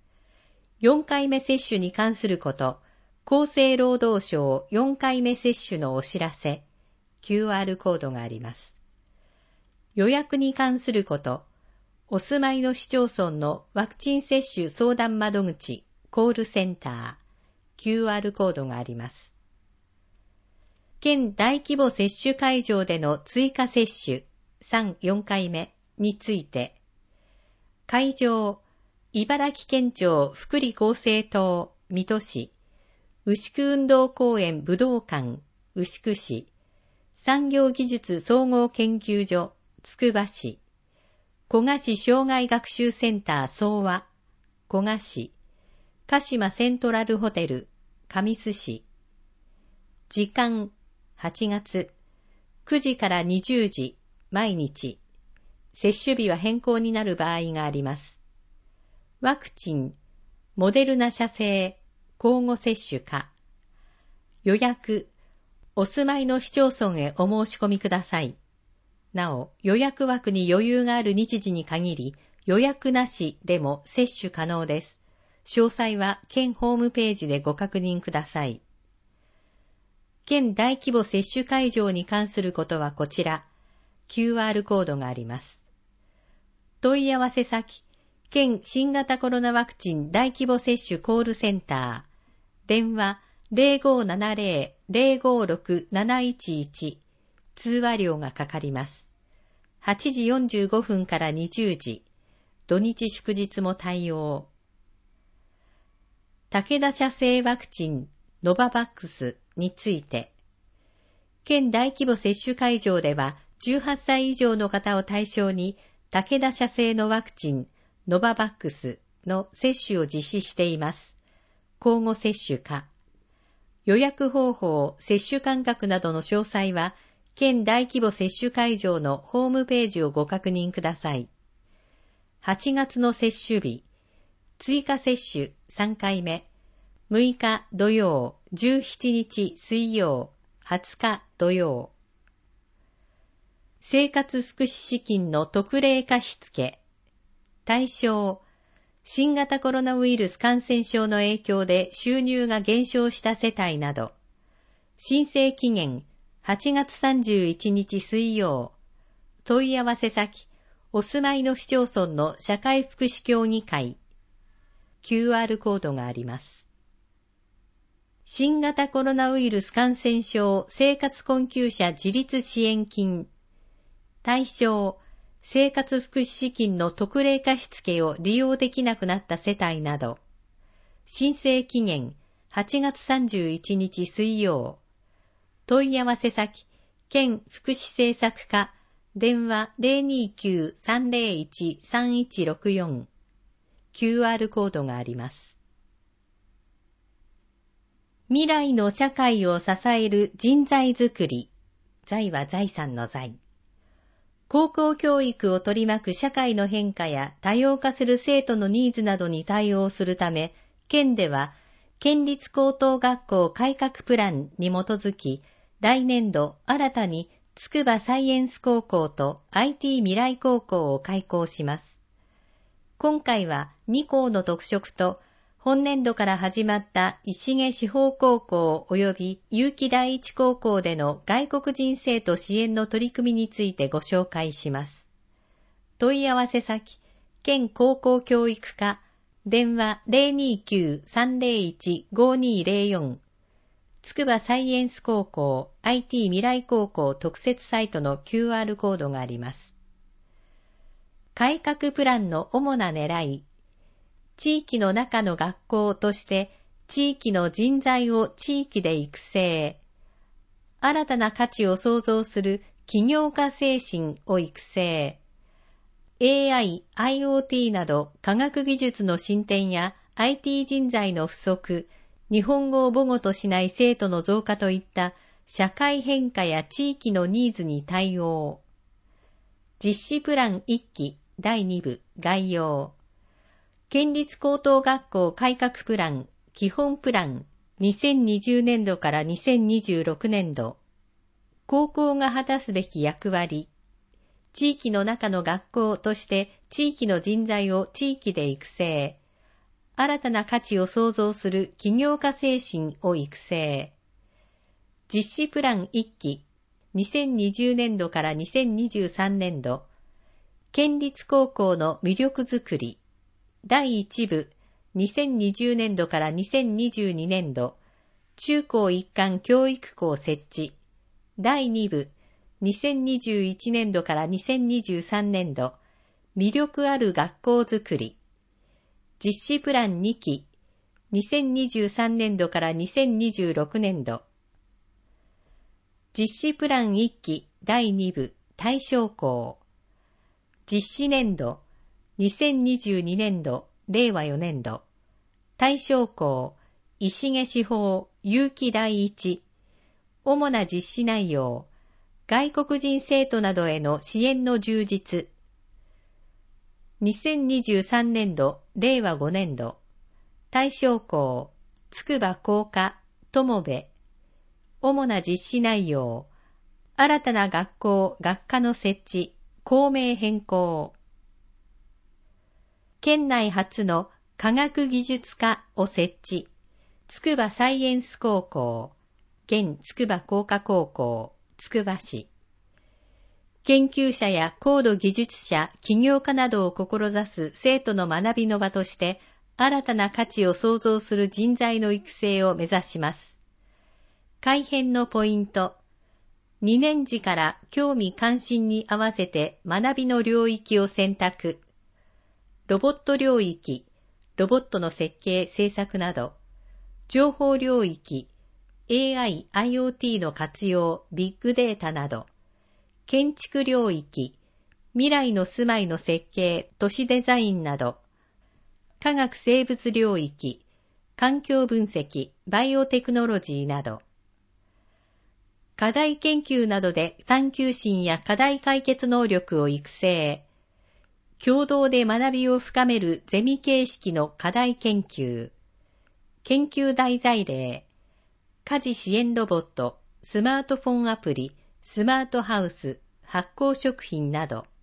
[SPEAKER 1] 。4回目接種に関すること、厚生労働省4回目接種のお知らせ、QR コードがあります。予約に関すること、お住まいの市町村のワクチン接種相談窓口、コールセンター、QR コードがあります。県大規模接種会場での追加接種3、4回目について、会場、茨城県庁福利厚生棟、水戸市、牛久運動公園武道館、牛久市、産業技術総合研究所、つくば市、古河市障害学習センター総和、古河市、鹿島セントラルホテル、神栖市、時間、8月、9時から20時、毎日、接種日は変更になる場合があります。ワクチン、モデルナ社製、交互接種か。予約、お住まいの市町村へお申し込みください。なお、予約枠に余裕がある日時に限り、予約なしでも接種可能です。詳細は県ホームページでご確認ください。県大規模接種会場に関することはこちら、QR コードがあります。問い合わせ先、県新型コロナワクチン大規模接種コールセンター、電話 0570-056-711、通話料がかかります。8時45分から20時、土日祝日も対応。武田社製ワクチンノババックスについて、県大規模接種会場では18歳以上の方を対象に武田社製のワクチンノババックスの接種を実施しています。交互接種か。予約方法、接種間隔などの詳細は県大規模接種会場のホームページをご確認ください。 8月の接種日、追加接種3回目、6日土曜、17日水曜、20日土曜。生活福祉資金の特例貸付。対象、新型コロナウイルス感染症の影響で収入が減少した世帯など、申請期限8月31日水曜、問い合わせ先、お住まいの市町村の社会福祉協議会、QR コードがあります。新型コロナウイルス感染症生活困窮者自立支援金。対象、生活福祉資金の特例貸付を利用できなくなった世帯など、申請期限8月31日水曜、問い合わせ先、県福祉政策課、電話 029-301-3164、QR コードがあります。未来の社会を支える人材づくり。財は財産の財。高校教育を取り巻く社会の変化や多様化する生徒のニーズなどに対応するため、県では、県立高等学校改革プランに基づき、来年度新たに筑波サイエンス高校と IT 未来高校を開校します。今回は2校の特色と、本年度から始まった石毛司法高校及び結城第一高校での外国人生徒支援の取り組みについてご紹介します。問い合わせ先、県高校教育課、電話 029-301-5204、筑波サイエンス高校 IT 未来高校特設サイトの QR コードがあります。改革プランの主な狙い。地域の中の学校として地域の人材を地域で育成、新たな価値を創造する起業家精神を育成、AI、IoT など科学技術の進展や IT 人材の不足、日本語を母語としない生徒の増加といった社会変化や地域のニーズに対応。実施プラン1期第2部概要。県立高等学校改革プラン、基本プラン、2020年度から2026年度。高校が果たすべき役割。地域の中の学校として地域の人材を地域で育成。新たな価値を創造する起業家精神を育成。実施プラン1期、2020年度から2023年度。県立高校の魅力づくり。第1部、2020年度から2022年度、中高一貫教育校設置。第2部、2021年度から2023年度、魅力ある学校づくり。実施プラン2期、2023年度から2026年度。実施プラン1期第2部、対象校。実施年度、2022年度、令和4年度。対象校、石毛司法、結城第一。主な実施内容、外国人生徒などへの支援の充実。2023年度、令和5年度。対象校、筑波工科、友部。主な実施内容、新たな学校、学科の設置、校名変更。県内初の科学技術科を設置。筑波サイエンス高校、現筑波工科高校、つくば市。研究者や高度技術者、起業家などを志す生徒の学びの場として、新たな価値を創造する人材の育成を目指します。改編のポイント。2年次から興味関心に合わせて学びの領域を選択。ロボット領域、ロボットの設計・製作など、情報領域、AI、IoT の活用、ビッグデータなど、建築領域、未来の住まいの設計、都市デザインなど、科学生物領域、環境分析、バイオテクノロジーなど、課題研究などで探求心や課題解決能力を育成、 共同で学びを深めるゼミ形式の課題研究、研究題材例、家事支援ロボット、スマートフォンアプリ、スマートハウス、発酵食品など、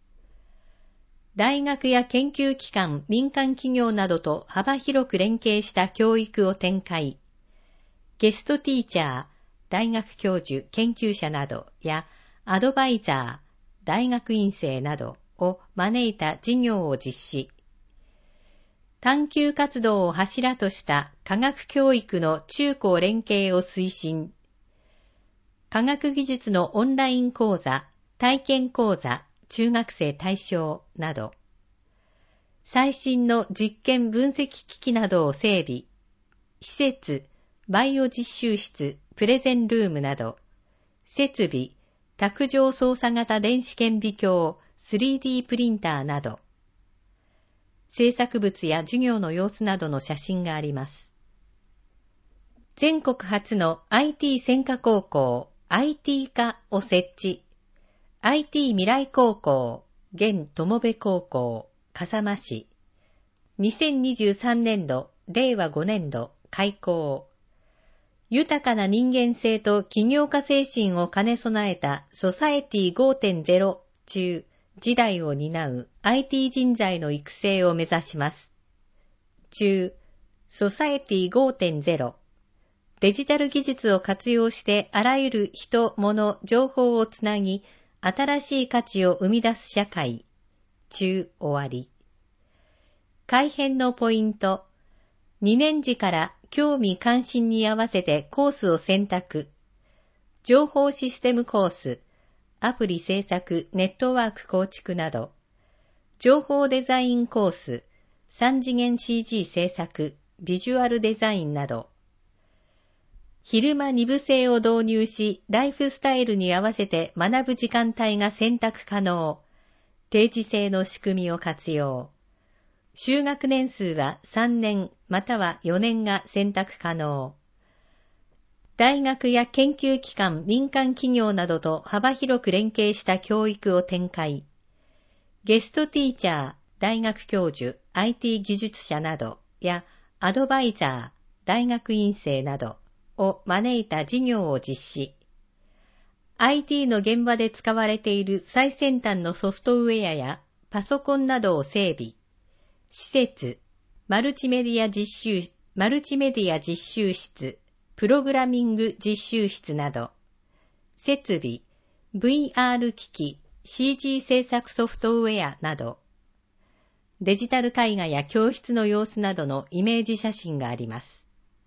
[SPEAKER 1] 大学や研究機関、民間企業などと幅広く連携した教育を展開、ゲストティーチャー、大学教授、研究者などやアドバイザー、大学院生などを招いた事業を実施。探究活動を柱とした科学教育の中高連携を推進。科学技術のオンライン講座、体験講座、中学生対象など。最新の実験分析機器などを整備。施設、バイオ実習室、プレゼンルームなど。設備、卓上操作型電子顕微鏡、3D プリンターなど。制作物や授業の様子などの写真があります。全国初の IT 専科高校、IT 科を設置。IT 未来高校、現友部高校、笠間市。2023年度、令和5年度、開校。豊かな人間性と起業家精神を兼ね備えたソサエティ 5.0 中時代を担う IT 人材の育成を目指します。中、ソサエティ 5.0 デジタル技術を活用してあらゆる人、物、情報をつなぎ、新しい価値を生み出す社会。中終わり。改編のポイント。2年次から興味関心に合わせてコースを選択。情報システムコース、アプリ制作、ネットワーク構築など。情報デザインコース、3次元 CG 制作、ビジュアルデザインなど。昼間2部制を導入し、ライフスタイルに合わせて学ぶ時間帯が選択可能。定時制の仕組みを活用。修学年数は3年または4年が選択可能。大学や研究機関、民間企業などと幅広く連携した教育を展開。ゲストティーチャー、大学教授、IT 技術者などやアドバイザー、大学院生などを招いた事業を実施。IT の現場で使われている最先端のソフトウェアやパソコンなどを整備。施設、マルチメディア実習室、プログラミング実習室など。設備、VR 機器、CG 制作ソフトウェアなど。デジタル絵画や教室の様子などのイメージ写真があります。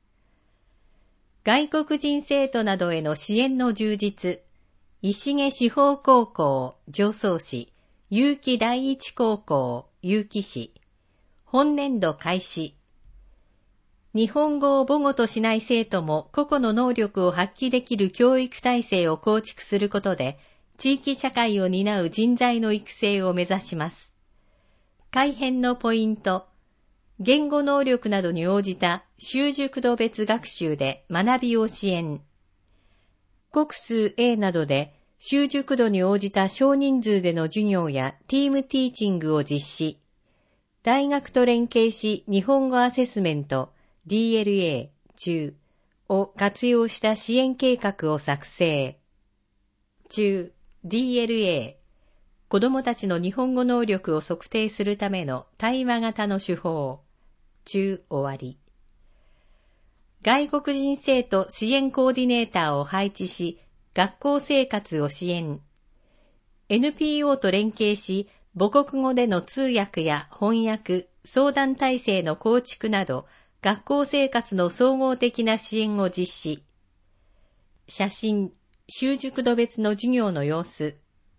[SPEAKER 1] 外国人生徒などへの支援の充実。石毛司法高校、常総市、結城第一高校、結城市。本年度開始。日本語を母語としない生徒も個々の能力を発揮できる教育体制を構築することで、地域社会を担う人材の育成を目指します。改編のポイント。言語能力などに応じた習熟度別学習で学びを支援。国数 A などで習熟度に応じた少人数での授業やティームティーチングを実施。大学と連携し日本語アセスメント DLA 中を活用した支援計画を作成。中 DLA 子どもたちの日本語能力を測定するための対話型の手法。中終わり。外国人生徒支援コーディネーターを配置し学校生活を支援。NPO と連携し母国語での通訳や翻訳、相談体制の構築など、学校生活の総合的な支援を実施。写真、習熟度別の授業の様子。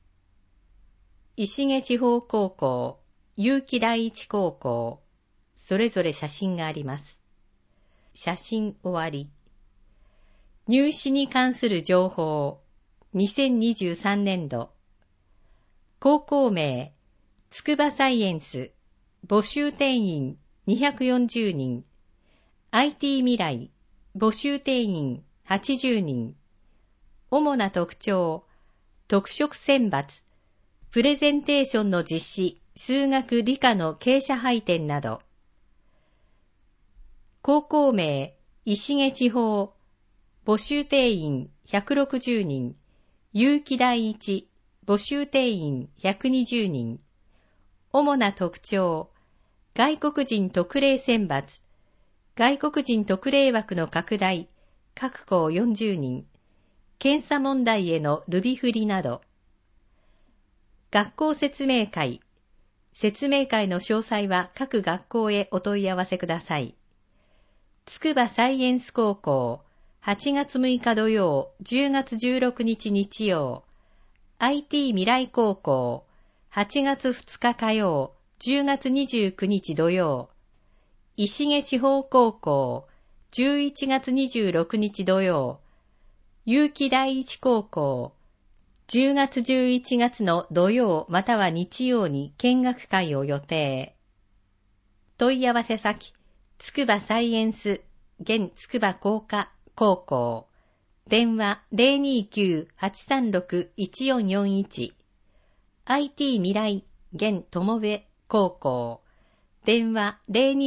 [SPEAKER 1] 石毛司法高校、結城第一高校、それぞれ写真があります。写真終わり。入試に関する情報。2023年度。高校名。筑波サイエンス、募集定員240人、IT 未来、募集定員80人、主な特徴、特色選抜、プレゼンテーションの実施、 数学理科の傾斜配点など。高校名、石毛地方、募集定員160人、有機第一、募集定員120人。主な特徴、外国人特例選抜、外国人特例枠の拡大、各校40人、検査問題へのルビ振りなど。学校説明会、説明会の詳細は各学校へお問い合わせください。筑波サイエンス高校、8月6日土曜、10月16日日曜。IT 未来高校、8月2日火曜、10月29日土曜。石毛地方高校、11月26日土曜。有機第一高校、10月11月の土曜または日曜に見学会を予定。問い合わせ先、筑波サイエンス、現筑波工科高校。電話 029-836-1441。IT 未来、現友部高校。電話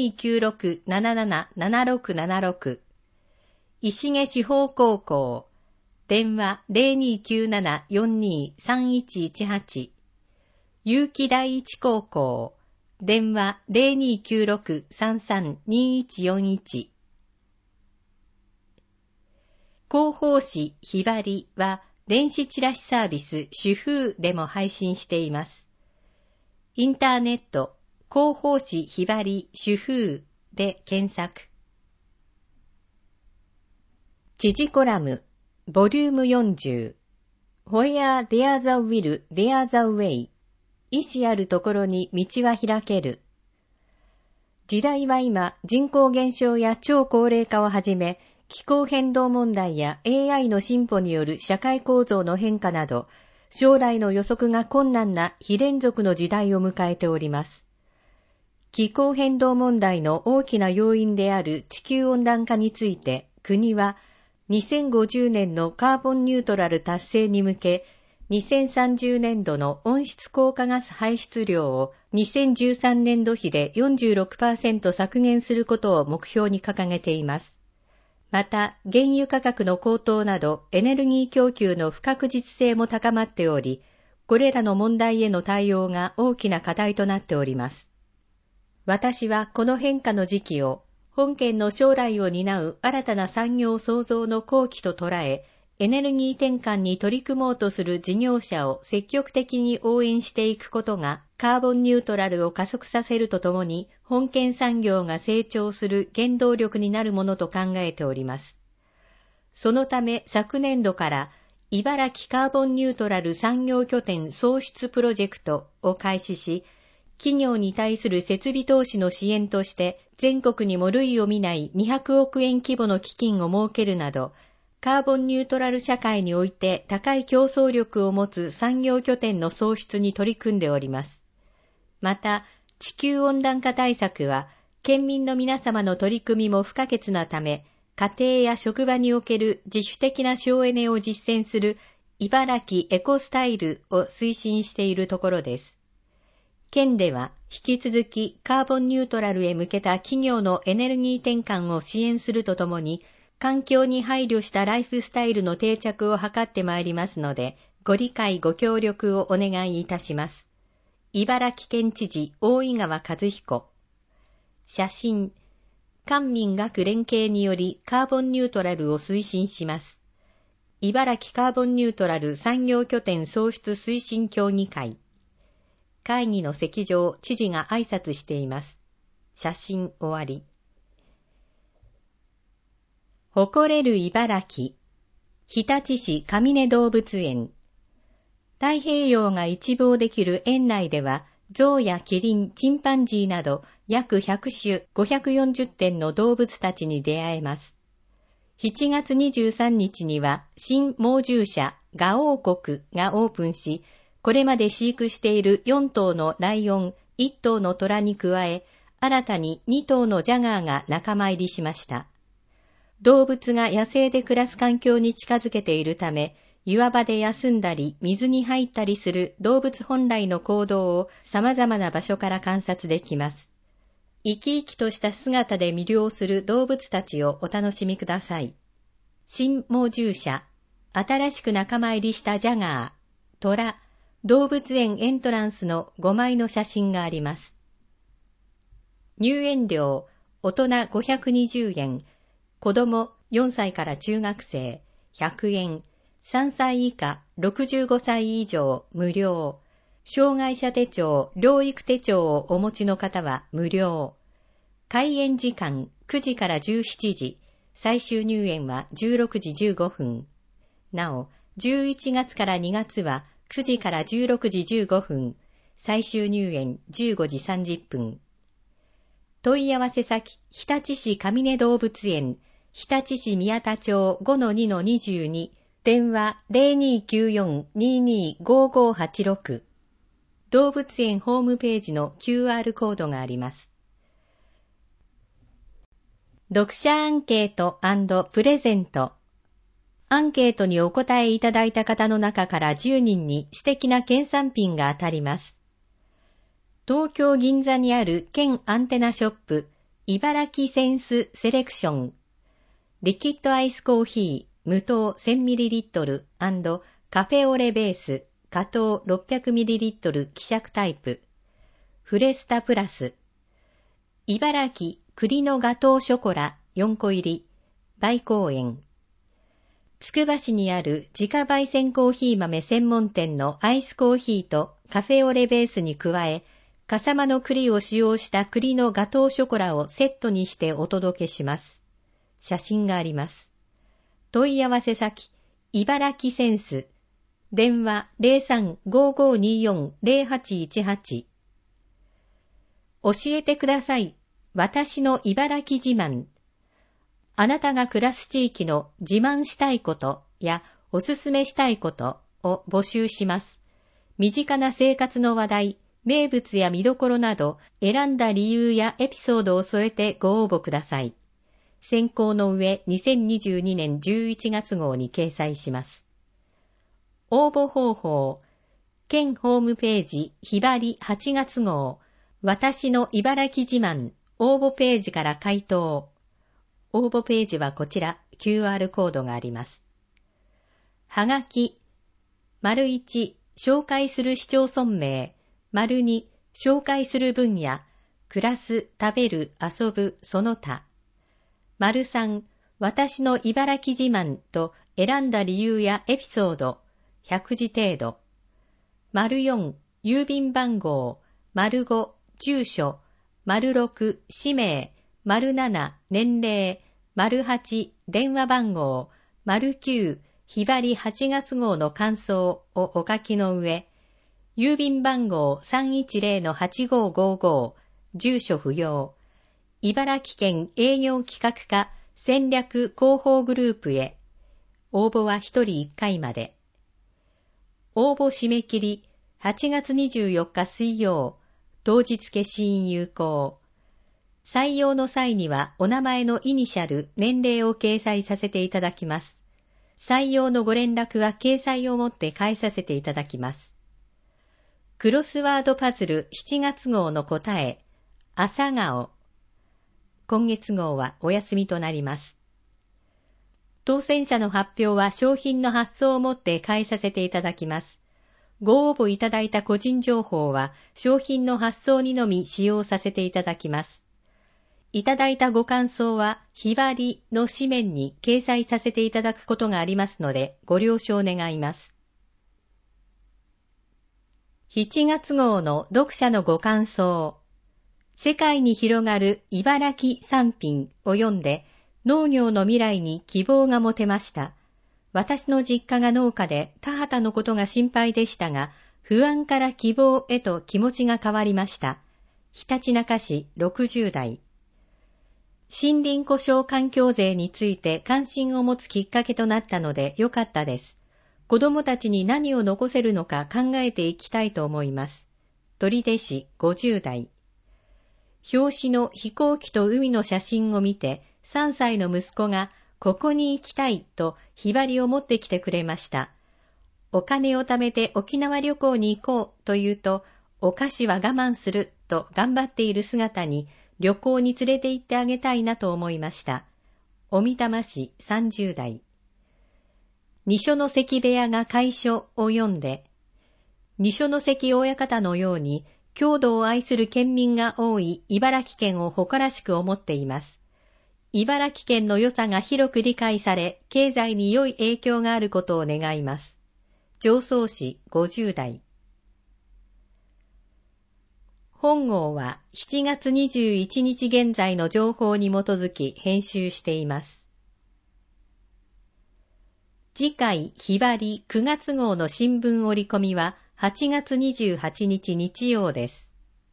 [SPEAKER 1] 0296-777676。石毛地方高校。電話 0297-42-3118。有機第一高校。電話 0296-33-2141。広報誌ひばりは電子チラシサービス主風でも配信しています。インターネット広報誌ひばり主風で検索。知事コラムボリューム40 Where there's a will, there's a way 意志あるところに道は開ける。時代は今人口減少や超高齢化をはじめ気候変動問題や AI の進歩による社会構造の変化など、将来の予測が困難な非連続の時代を迎えております。気候変動問題の大きな要因である地球温暖化について、国は2050年のカーボンニュートラル達成に向け、2030年度の温室効果ガス排出量を2013年度比で 46% 削減することを目標に掲げています。また、原油価格の高騰などエネルギー供給の不確実性も高まっており、これらの問題への対応が大きな課題となっております。私はこの変化の時期を、本県の将来を担う新たな産業創造の好機と捉え、エネルギー転換に取り組もうとする事業者を積極的に応援していくことが、カーボンニュートラルを加速させるとともに、本県産業が成長する原動力になるものと考えております。そのため、昨年度から、茨城カーボンニュートラル産業拠点創出プロジェクトを開始し、企業に対する設備投資の支援として、全国にも類を見ない200億円規模の基金を設けるなど、カーボンニュートラル社会において高い競争力を持つ産業拠点の創出に取り組んでおります。また、地球温暖化対策は、県民の皆様の取り組みも不可欠なため、家庭や職場における自主的な省エネを実践する茨城エコスタイルを推進しているところです。県では引き続きカーボンニュートラルへ向けた企業のエネルギー転換を支援するとともに、環境に配慮したライフスタイルの定着を図ってまいりますので、ご理解ご協力をお願いいたします。茨城県知事大井川和彦。写真、官民学連携によりカーボンニュートラルを推進します。茨城カーボンニュートラル産業拠点創出推進協議会。会議の席上、知事が挨拶しています。写真終わり。誇れる茨城、日立市上根動物園。太平洋が一望できる園内では、象やキリン、チンパンジーなど約100種540点の動物たちに出会えます。7月23日には新猛獣舎ガオー国がオープンし、これまで飼育している4頭のライオン、1頭のトラに加え、新たに2頭のジャガーが仲間入りしました。動物が野生で暮らす環境に近づけているため、 岩場で休んだり水に入ったりする動物本来の行動を様々な場所から観察できます。生き生きとした姿で魅了する動物たちをお楽しみください。新猛獣舎、新しく仲間入りしたジャガー、トラ、動物園エントランスの5枚の写真があります。入園料、大人520円、子供4歳から中学生100円、3歳以下65歳以上無料、障害者手帳、療育手帳をお持ちの方は無料。開園時間9時から17時、最終入園は16時15分。なお、11月から2月は9時から16時15分、最終入園15時30分。問い合わせ先、日立市上根動物園、日立市宮田町 5-2-22、電話 0294-225586。動物園ホームページの QR コードがあります。読者アンケート&プレゼント。アンケートにお答えいただいた方の中から10人に素敵な県産品が当たります。東京銀座にある県アンテナショップ、茨城センスセレクション。リキッドアイスコーヒー、無糖 1000ml& カフェオレベース、加糖 600ml 希釈タイプ。フレスタプラス。茨城栗のガトーショコラ4個入り、梅公園。つくば市にある自家焙煎コーヒー豆専門店のアイスコーヒーとカフェオレベースに加え、笠間の栗を使用した栗のガトーショコラをセットにしてお届けします。写真があります。問い合わせ先、茨城センス。電話 03-5524-0818。教えてください。私の茨城自慢。あなたが暮らす地域の自慢したいことやおすすめしたいことを募集します。身近な生活の話題、名物や見どころなど選んだ理由やエピソードを添えてご応募ください。選考の上2022年11月号に掲載します。応募方法、県ホームページひばり8月号、私の茨城自慢応募ページから回答。応募ページはこちら QR コードがあります。はがき、1、紹介する市町村名、2、紹介する分野、暮らす、食べる、遊ぶ、その他。3、私の茨城自慢と選んだ理由やエピソード、100字程度。4、郵便番号、5、住所、6、氏名、7、年齢、8、電話番号、9、ひばり8月号の感想をお書きの上、郵便番号 310-8555、住所不要、茨城県営業企画課戦略広報グループへ、応募は1人1回まで。応募締め切り、8月24日水曜、当日消印有効。採用の際にはお名前のイニシャル、年齢を掲載させていただきます。採用のご連絡は掲載をもって返させていただきます。クロスワードパズル7月号の答え、朝顔。今月号はお休みとなります。当選者の発表は商品の発送をもって返させていただきます。ご応募いただいた個人情報は商品の発送にのみ使用させていただきます。いただいたご感想はひばりの紙面に掲載させていただくことがありますのでご了承願います。7月号の読者のご感想。世界に広がる茨城産品を読んで農業の未来に希望が持てました。私の実家が農家で田畑のことが心配でしたが、不安から希望へと気持ちが変わりました。ひたちなか市60代。森林故障環境税について関心を持つきっかけとなったのでよかったです。子供たちに何を残せるのか考えていきたいと思います。取手市50代。表紙の飛行機と海の写真を見て、3歳の息子がここに行きたいとひばりを持ってきてくれました。 お金を貯めて沖縄旅行に行こうと言うと、お菓子は我慢すると頑張っている姿に旅行に連れて行ってあげたいなと思いました。小美玉市30代。二所ノ関部屋が開所を読んで、二所ノ関親方のように郷土を愛する県民が多い茨城県を誇らしく思っています。茨城県の良さが広く理解され、経済に良い影響があることを願います。常総市50代。本号は7月21日現在の情報に基づき編集しています。次回日張9月号の新聞折り込みは8月28日日曜です。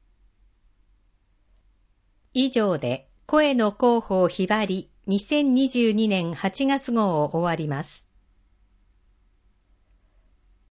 [SPEAKER 1] 以上で声の広報日張2022年8月号を終わります。